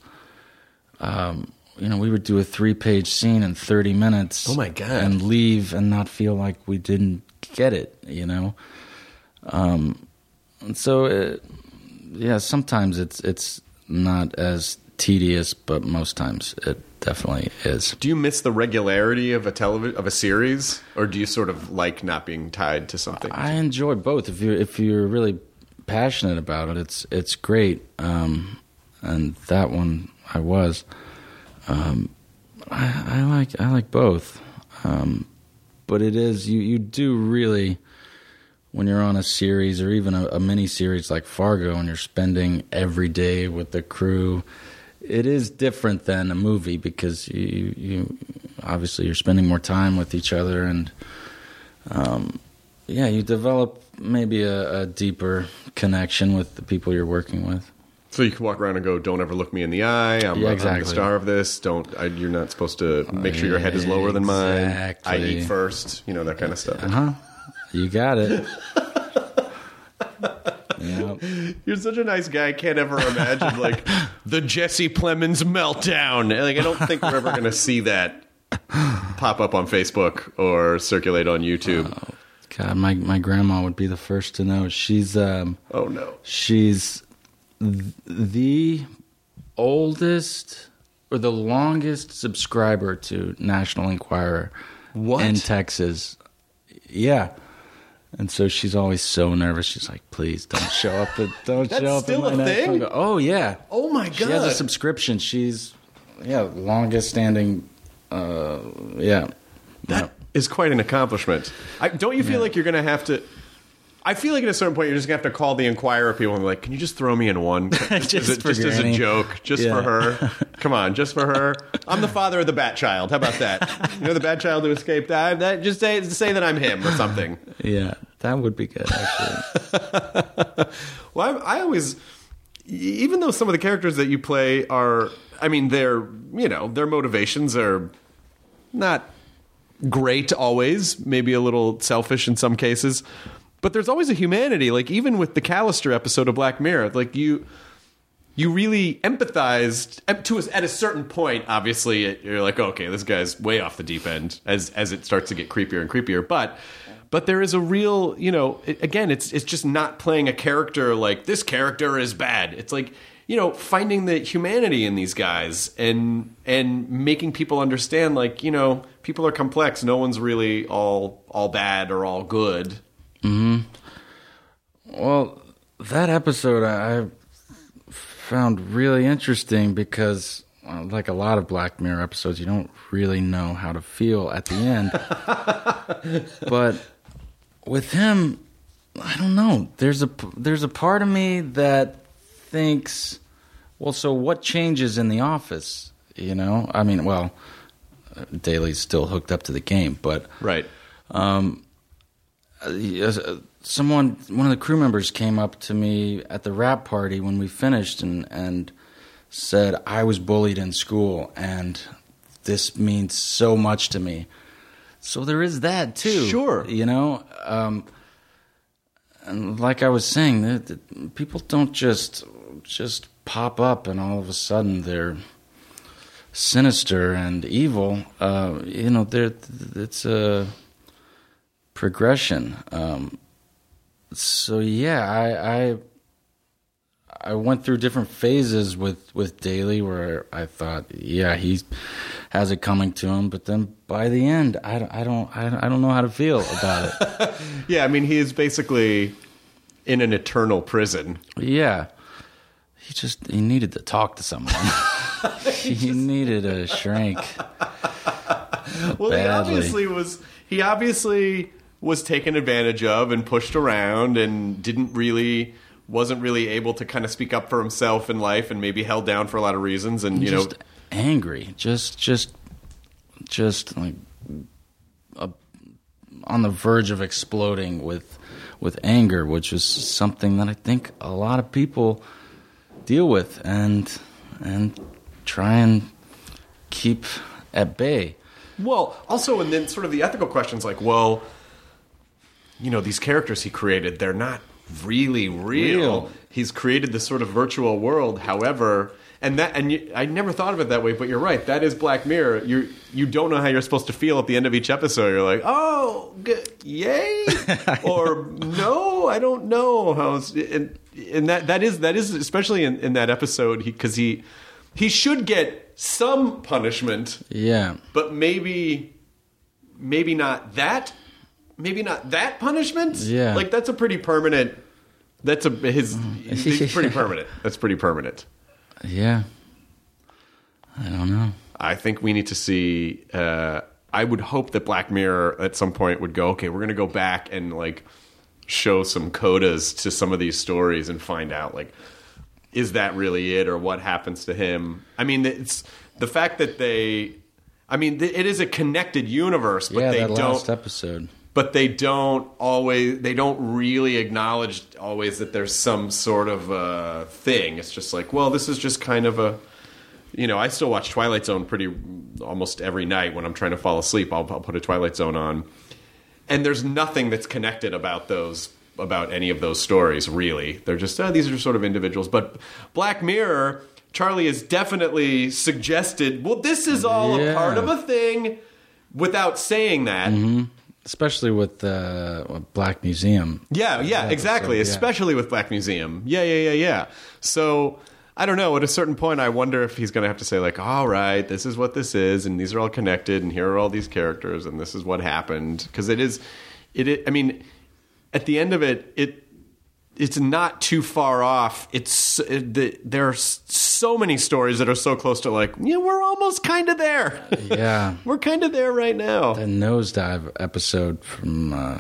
Um, you know, we would do a three-page scene in thirty minutes. Oh, my God. And leave and not feel like we didn't get it, you know? Um, and so, it, yeah, sometimes it's it's not as tedious, but most times it definitely is. Do you miss the regularity of a television of a series, or do you sort of like not being tied to something? I enjoy both. If you if you're really passionate about it, it's it's great. Um, and that one I was. Um, I, I like I like both, um, but it is you you do really, when you're on a series or even a, a mini series like Fargo and you're spending every day with the crew, it is different than a movie because you you obviously you're spending more time with each other and um, yeah, you develop maybe a, a deeper connection with the people you're working with. So you can walk around and go, "Don't ever look me in the eye. I'm, Yeah, I'm exactly. the star of this. Don't. I, you're not supposed to make sure your head is lower than mine. Exactly. I eat first. You know, that kind of stuff." Uh huh. You got it. Yep. You're such a nice guy. I can't ever imagine like the Jesse Plemons meltdown. Like I don't think we're ever going to see that pop up on Facebook or circulate on YouTube. Oh, God, my my grandma would be the first to know. She's um. Oh no. She's th- the oldest or the longest subscriber to National Enquirer What? in Texas. Yeah. And so she's always so nervous. She's like, "Please don't show up. At, don't That's show up." still at my a next thing? photo." Oh yeah. Oh my She has a God. subscription. She's yeah, longest standing. Uh, yeah. That is quite an accomplishment. I, don't you feel Yeah. like you're going to have to? I feel like at a certain point you're just going to have to call the Enquirer people and be like, "Can you just throw me in one, just, Just as, a, for just as a Granny. joke, just Yeah. for her? Come on, just for her. I'm the father of the Bat Child. How about that? You know, the Bat Child who escaped. That, that just say say that I'm him or something." Yeah, that would be good actually. Well, I, I always, even though some of the characters that you play are, I mean, their you know their motivations are not great always, maybe a little selfish in some cases, but there's always a humanity. Like even with the Callister episode of Black Mirror, like you you really empathized to us at a certain point. Obviously it, you're like, okay, this guy's way off the deep end as as it starts to get creepier and creepier, but but there is a real, you know, it, again, it's it's just not playing a character like this character is bad. It's like, you know, finding the humanity in these guys and and making people understand, like, you know, people are complex. No one's really all all bad or all good. Well, that episode I found really interesting because, well, like a lot of Black Mirror episodes, you don't really know how to feel at the end. But with him, I don't know. There's a there's a part of me that thinks, well, so what changes in the office? You know, I mean, well, Daly's still hooked up to the game, but Right. um, uh, someone, one of the crew members came up to me at the wrap party when we finished and, and said, I was bullied in school and this means so much to me. So there is that too. Sure. You know, um, and like I was saying, the, the, people don't just just pop up and all of a sudden they're sinister and evil. Uh, you know, they're, it's a progression. Um, so yeah, I, I I went through different phases with, with Daly where I thought, yeah, he has it coming to him, but then by the end, I don't I don't I don't know how to feel about it. Yeah, I mean, he is basically in an eternal prison. Yeah, he just he needed to talk to someone. he he just... needed a shrink. Well, badly. he obviously was. He obviously was taken advantage of and pushed around, and didn't really, wasn't really able to kind of speak up for himself in life, and maybe held down for a lot of reasons. And you just know, angry, just, just, just like a, on the verge of exploding with with anger, which is something that I think a lot of people deal with and and try and keep at bay. Well, also, and then sort of the ethical questions like, well, you know, these characters he created, they're not really real. real. He's created this sort of virtual world, however, and that, and you, I never thought of it that way, but you're right. That is Black Mirror. You you don't know how you're supposed to feel at the end of each episode. You're like, oh, g- yay, or no, I don't know how. It's, and, and that that is that is especially in, in that episode because he, he he should get some punishment, yeah, but maybe maybe not that. Maybe not that punishment. Yeah, like that's a pretty permanent. That's a his. He's pretty permanent. That's pretty permanent. Yeah, I don't know. I think we need to see. Uh, I would hope that Black Mirror at some point would go, okay, we're going to go back and like show some codas to some of these stories and find out like, is that really it, or what happens to him? I mean, it's the fact that they. I mean, it is a connected universe, but yeah, they that don't. Last episode. But they don't always, they don't really acknowledge always that there's some sort of uh, thing. It's just like, well, this is just kind of a, you know, I still watch Twilight Zone pretty, almost every night when I'm trying to fall asleep. I'll, I'll put a Twilight Zone on. And there's nothing that's connected about those, about any of those stories, really. They're just, oh, these are sort of individuals. But Black Mirror, Charlie has definitely suggested, well, this is all yeah. a part of a thing without saying that. Mm-hmm. Especially with uh, Black Museum. Yeah, yeah, exactly. So, yeah. Especially with Black Museum. Yeah, yeah, yeah, yeah. So, I don't know. At a certain point, I wonder if he's going to have to say, like, all right, this is what this is, and these are all connected, and here are all these characters, and this is what happened. Because it is, it, it, I mean, at the end of it, it it's not too far off. It's it, the, there are so many stories that are so close to like, yeah, we're almost kind of there. Yeah. We're kind of there right now. The Nosedive episode from uh,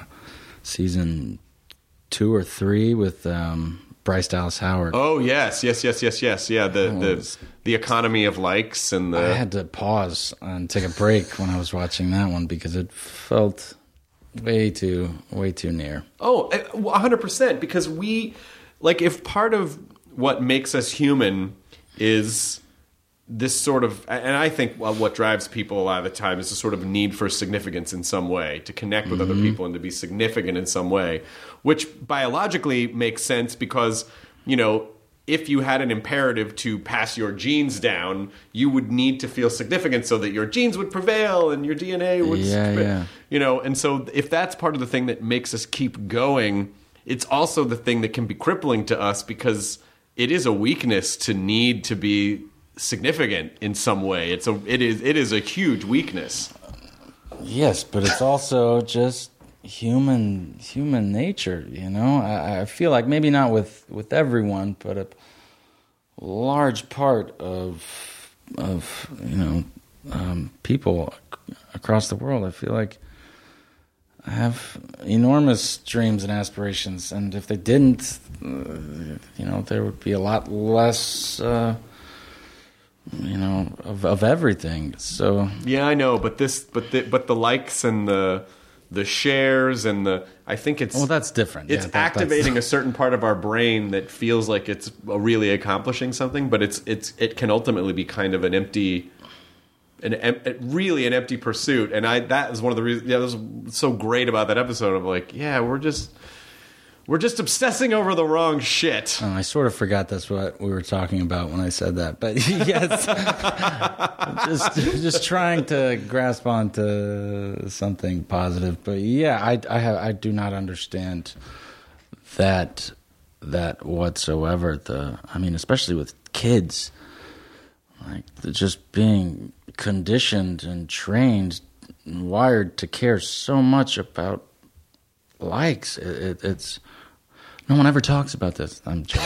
season two or three with um, Bryce Dallas Howard. Oh, yes, yes, yes, yes, yes. Yeah, the, the, the economy of likes and the... I had to pause and take a break when I was watching that one because it felt... Way too, way too near. Oh, one hundred percent. Because we, like, if part of what makes us human is this sort of, and I think what drives people a lot of the time is a sort of need for significance in some way, to connect with mm-hmm. other people and to be significant in some way, which biologically makes sense because, you know, if you had an imperative to pass your genes down, you would need to feel significant so that your genes would prevail and your D N A would, yeah, yeah. you know. And so, if that's part of the thing that makes us keep going, it's also the thing that can be crippling to us because it is a weakness to need to be significant in some way. It's a, it is, it is a huge weakness. Yes, but it's also just human human nature, you know. I, I feel like maybe not with, with everyone, but a large part of of you know um, people across the world. I feel like have enormous dreams and aspirations, and if they didn't, uh, you know, there would be a lot less. Uh, you know, of of everything. So yeah, I know, but this, but the, but the likes and the. The shares and the, I think it's... Well, that's different. It's yeah, that, activating that's... a certain part of our brain that feels like it's really accomplishing something, but it's it's it can ultimately be kind of an empty, an em, really an empty pursuit. And I that is one of the reasons, yeah, that was so great about that episode of like, yeah, we're just, We're just obsessing over the wrong shit. Oh, I sort of forgot that's what we were talking about when I said that. But yes, just just trying to grasp onto something positive. But yeah, I I, have, I do not understand that that whatsoever. The I mean, especially with kids, like just being conditioned and trained and wired to care so much about likes. It, it, it's no one ever talks about this. I'm joking.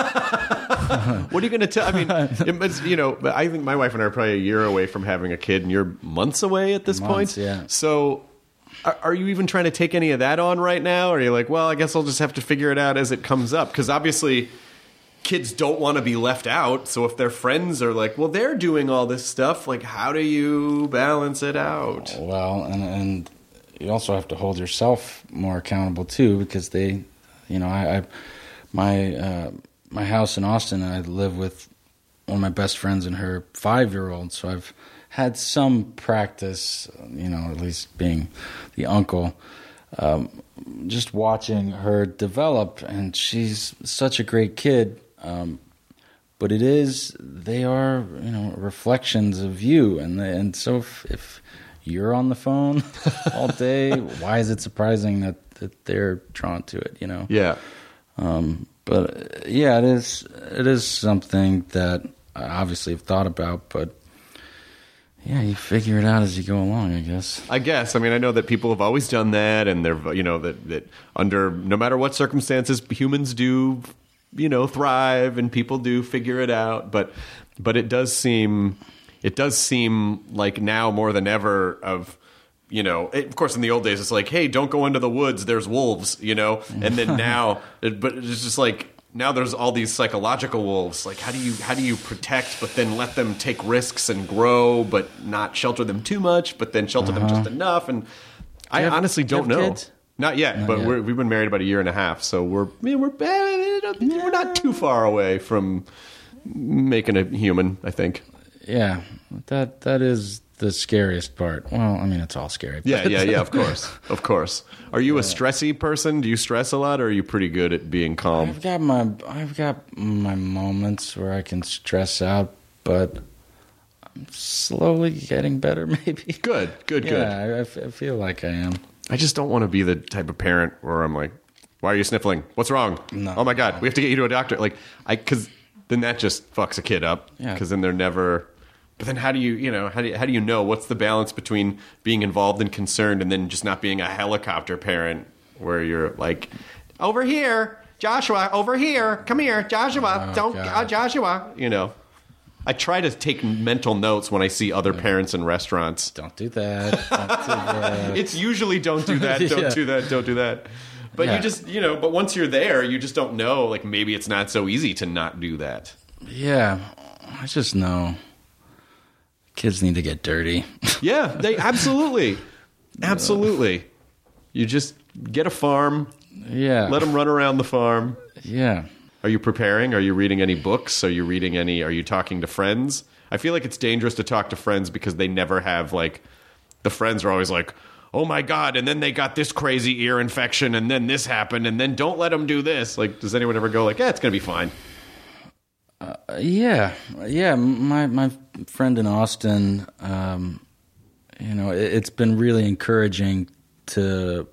What are you going to tell? I mean, it, it's, you know, I think my wife and I are probably a year away from having a kid, and you're months away at this Months, point. yeah. So, are, are you even trying to take any of that on right now? Or are you like, well, I guess I'll just have to figure it out as it comes up? Because obviously, kids don't want to be left out. So if their friends are like, well, they're doing all this stuff, like, how do you balance it out? Well, and and you also have to hold yourself more accountable too, because they, you know, I, I my uh, my house in Austin, I live with one of my best friends and her five-year-old, so I've had some practice, you know, at least being the uncle, um, just watching her develop, and she's such a great kid. Um, but it is, they are, you know, reflections of you, and and so if, if you're on the phone all day, why is it surprising that, that they're drawn to it, you know? Yeah. Um, but yeah, it is, it is something that I obviously have thought about, but yeah, you figure it out as you go along, I guess. I guess. I mean, I know that people have always done that, and they're, you know, that, that under, no matter what circumstances, humans do, you know, thrive, and people do figure it out. But, but it does seem, it does seem like now more than ever of, you know, it, of course, in the old days, it's like, hey, don't go into the woods, there's wolves, you know? And then now, it, but it's just like, now there's all these psychological wolves. Like, how do you how do you protect, but then let them take risks and grow, but not shelter them too much, but then shelter Uh-huh. them just enough? And I have- honestly do you don't have know. kids? Not yet, Not but yet. We're, we've been married about a year and a half, so we're I mean, we're eh, we're not too far away from making a human, I think. Yeah, that that is the scariest part. Well, I mean, it's all scary. Yeah, but- yeah, yeah. Of course, of course. Are you a stressy person? Do you stress a lot, or are you pretty good at being calm? I've got my I've got my moments where I can stress out, but I'm slowly getting better. Maybe. Good, good, good. Yeah, I, I f- I feel like I am. I just don't want to be the type of parent where I'm like, "Why are you sniffling? What's wrong? No. Oh my god, we have to get you to a doctor." Like, I because then that just fucks a kid up. Yeah. Because then they're never. But then how do you you know how do you, how do you know what's the balance between being involved and concerned and then just not being a helicopter parent where you're like, over here, Joshua, over here, come here, Joshua, Oh, don't, God. uh, Joshua, you know. I try to take mental notes when I see other parents in restaurants. Don't do that. Don't do that. It's usually don't do that, don't Yeah. do that, don't do that. But Yeah. you just, you know, but once you're there, you just don't know, like maybe it's not so easy to not do that. Yeah, I just know kids need to get dirty. Yeah, they absolutely. Absolutely. You just get a farm, Yeah, let them run around the farm. yeah. Are you preparing? Are you reading any books? Are you reading any, are you talking to friends? I feel like it's dangerous to talk to friends because they never have, like, the friends are always like, oh my God, and then they got this crazy ear infection, and then this happened, and then don't let them do this. Like, does anyone ever go like, yeah, it's going to be fine? Uh, yeah, yeah. My my friend in Austin, um, you know, it, it's been really encouraging to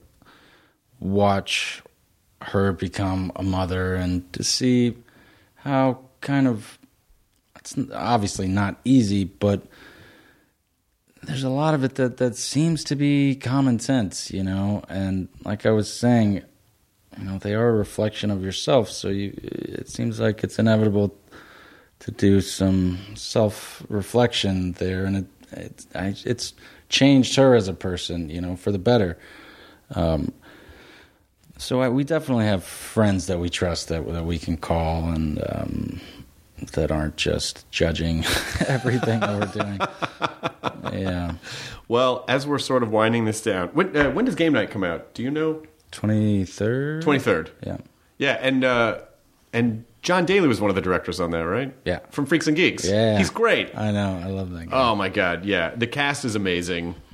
watch her become a mother and to see how kind of, it's obviously not easy, but there's a lot of it that, that seems to be common sense, you know, and like I was saying, you know, they are a reflection of yourself, so you, it seems like it's inevitable to do some self-reflection there, and it, it I, it's changed her as a person, you know, for the better. Um, so I, we definitely have friends that we trust that that we can call and um, that aren't just judging everything that we're doing. Yeah. Well, as we're sort of winding this down, when, uh, when does Game Night come out? Do you know? twenty-third? twenty-third. Yeah. Yeah, and uh, and John Daly was one of the directors on that, right? Yeah. From Freaks and Geeks. Yeah. He's great. I know. I love that guy. Oh, my God, yeah. The cast is amazing.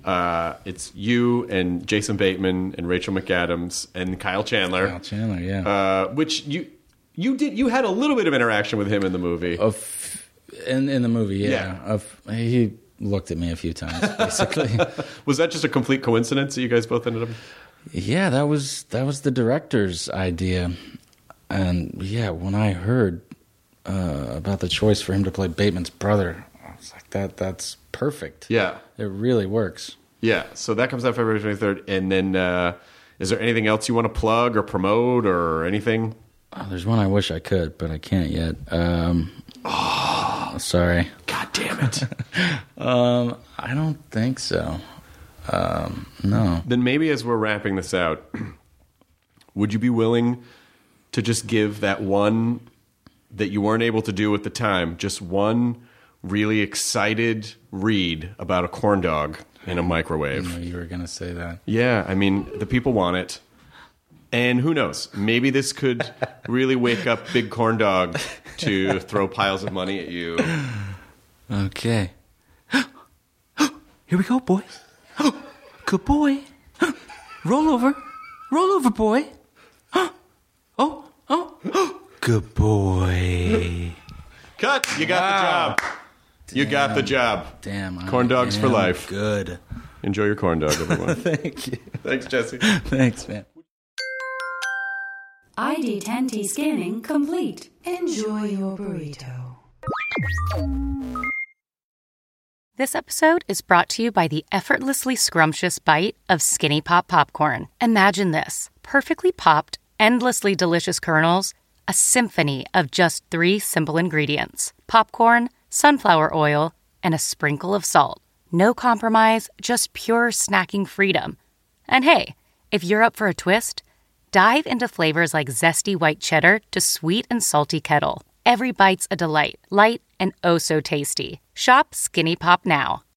Uh, it's you and Jason Bateman and Rachel McAdams and Kyle Chandler. Kyle Chandler, yeah. Uh, which you you did you had a little bit of interaction with him in the movie. Of in in the movie, yeah. Yeah. Of he looked at me a few times, basically. Was that just a complete coincidence that you guys both ended up? Yeah, that was that was the director's idea, and yeah, when I heard uh, about the choice for him to play Bateman's brother, I was like, that that's perfect. Yeah, it really works. Yeah, so that comes out February twenty-third, and then uh, is there anything else you want to plug or promote or anything? Oh, there's one I wish I could, but I can't yet. Um, oh, sorry. God damn it. um, I don't think so. Um, no. Then maybe as we're wrapping this out, would you be willing to just give that one that you weren't able to do at the time, just one really excited read about a corn dog in a microwave? I knew you were going to say that. Yeah, I mean, the people want it. And who knows? Maybe this could really wake up Big Corn Dog to throw piles of money at you. Okay. Here we go, boy. Good boy. Roll over. Roll over, boy. Oh, oh. Good boy. Cut! You got wow. the job. Damn. You got the job. Damn. Corn dogs for life. Good. Enjoy your corn dog, everyone. Thank you. Thanks, Jesse. Thanks, man. I D ten T scanning complete. Enjoy your burrito. This episode is brought to you by the effortlessly scrumptious bite of Skinny Pop Popcorn. Imagine this. Perfectly popped, endlessly delicious kernels, a symphony of just three simple ingredients. Popcorn, sunflower oil, and a sprinkle of salt. No compromise, just pure snacking freedom. And hey, if you're up for a twist, dive into flavors like zesty white cheddar to sweet and salty kettle. Every bite's a delight, light and oh so tasty. Shop Skinny Pop now.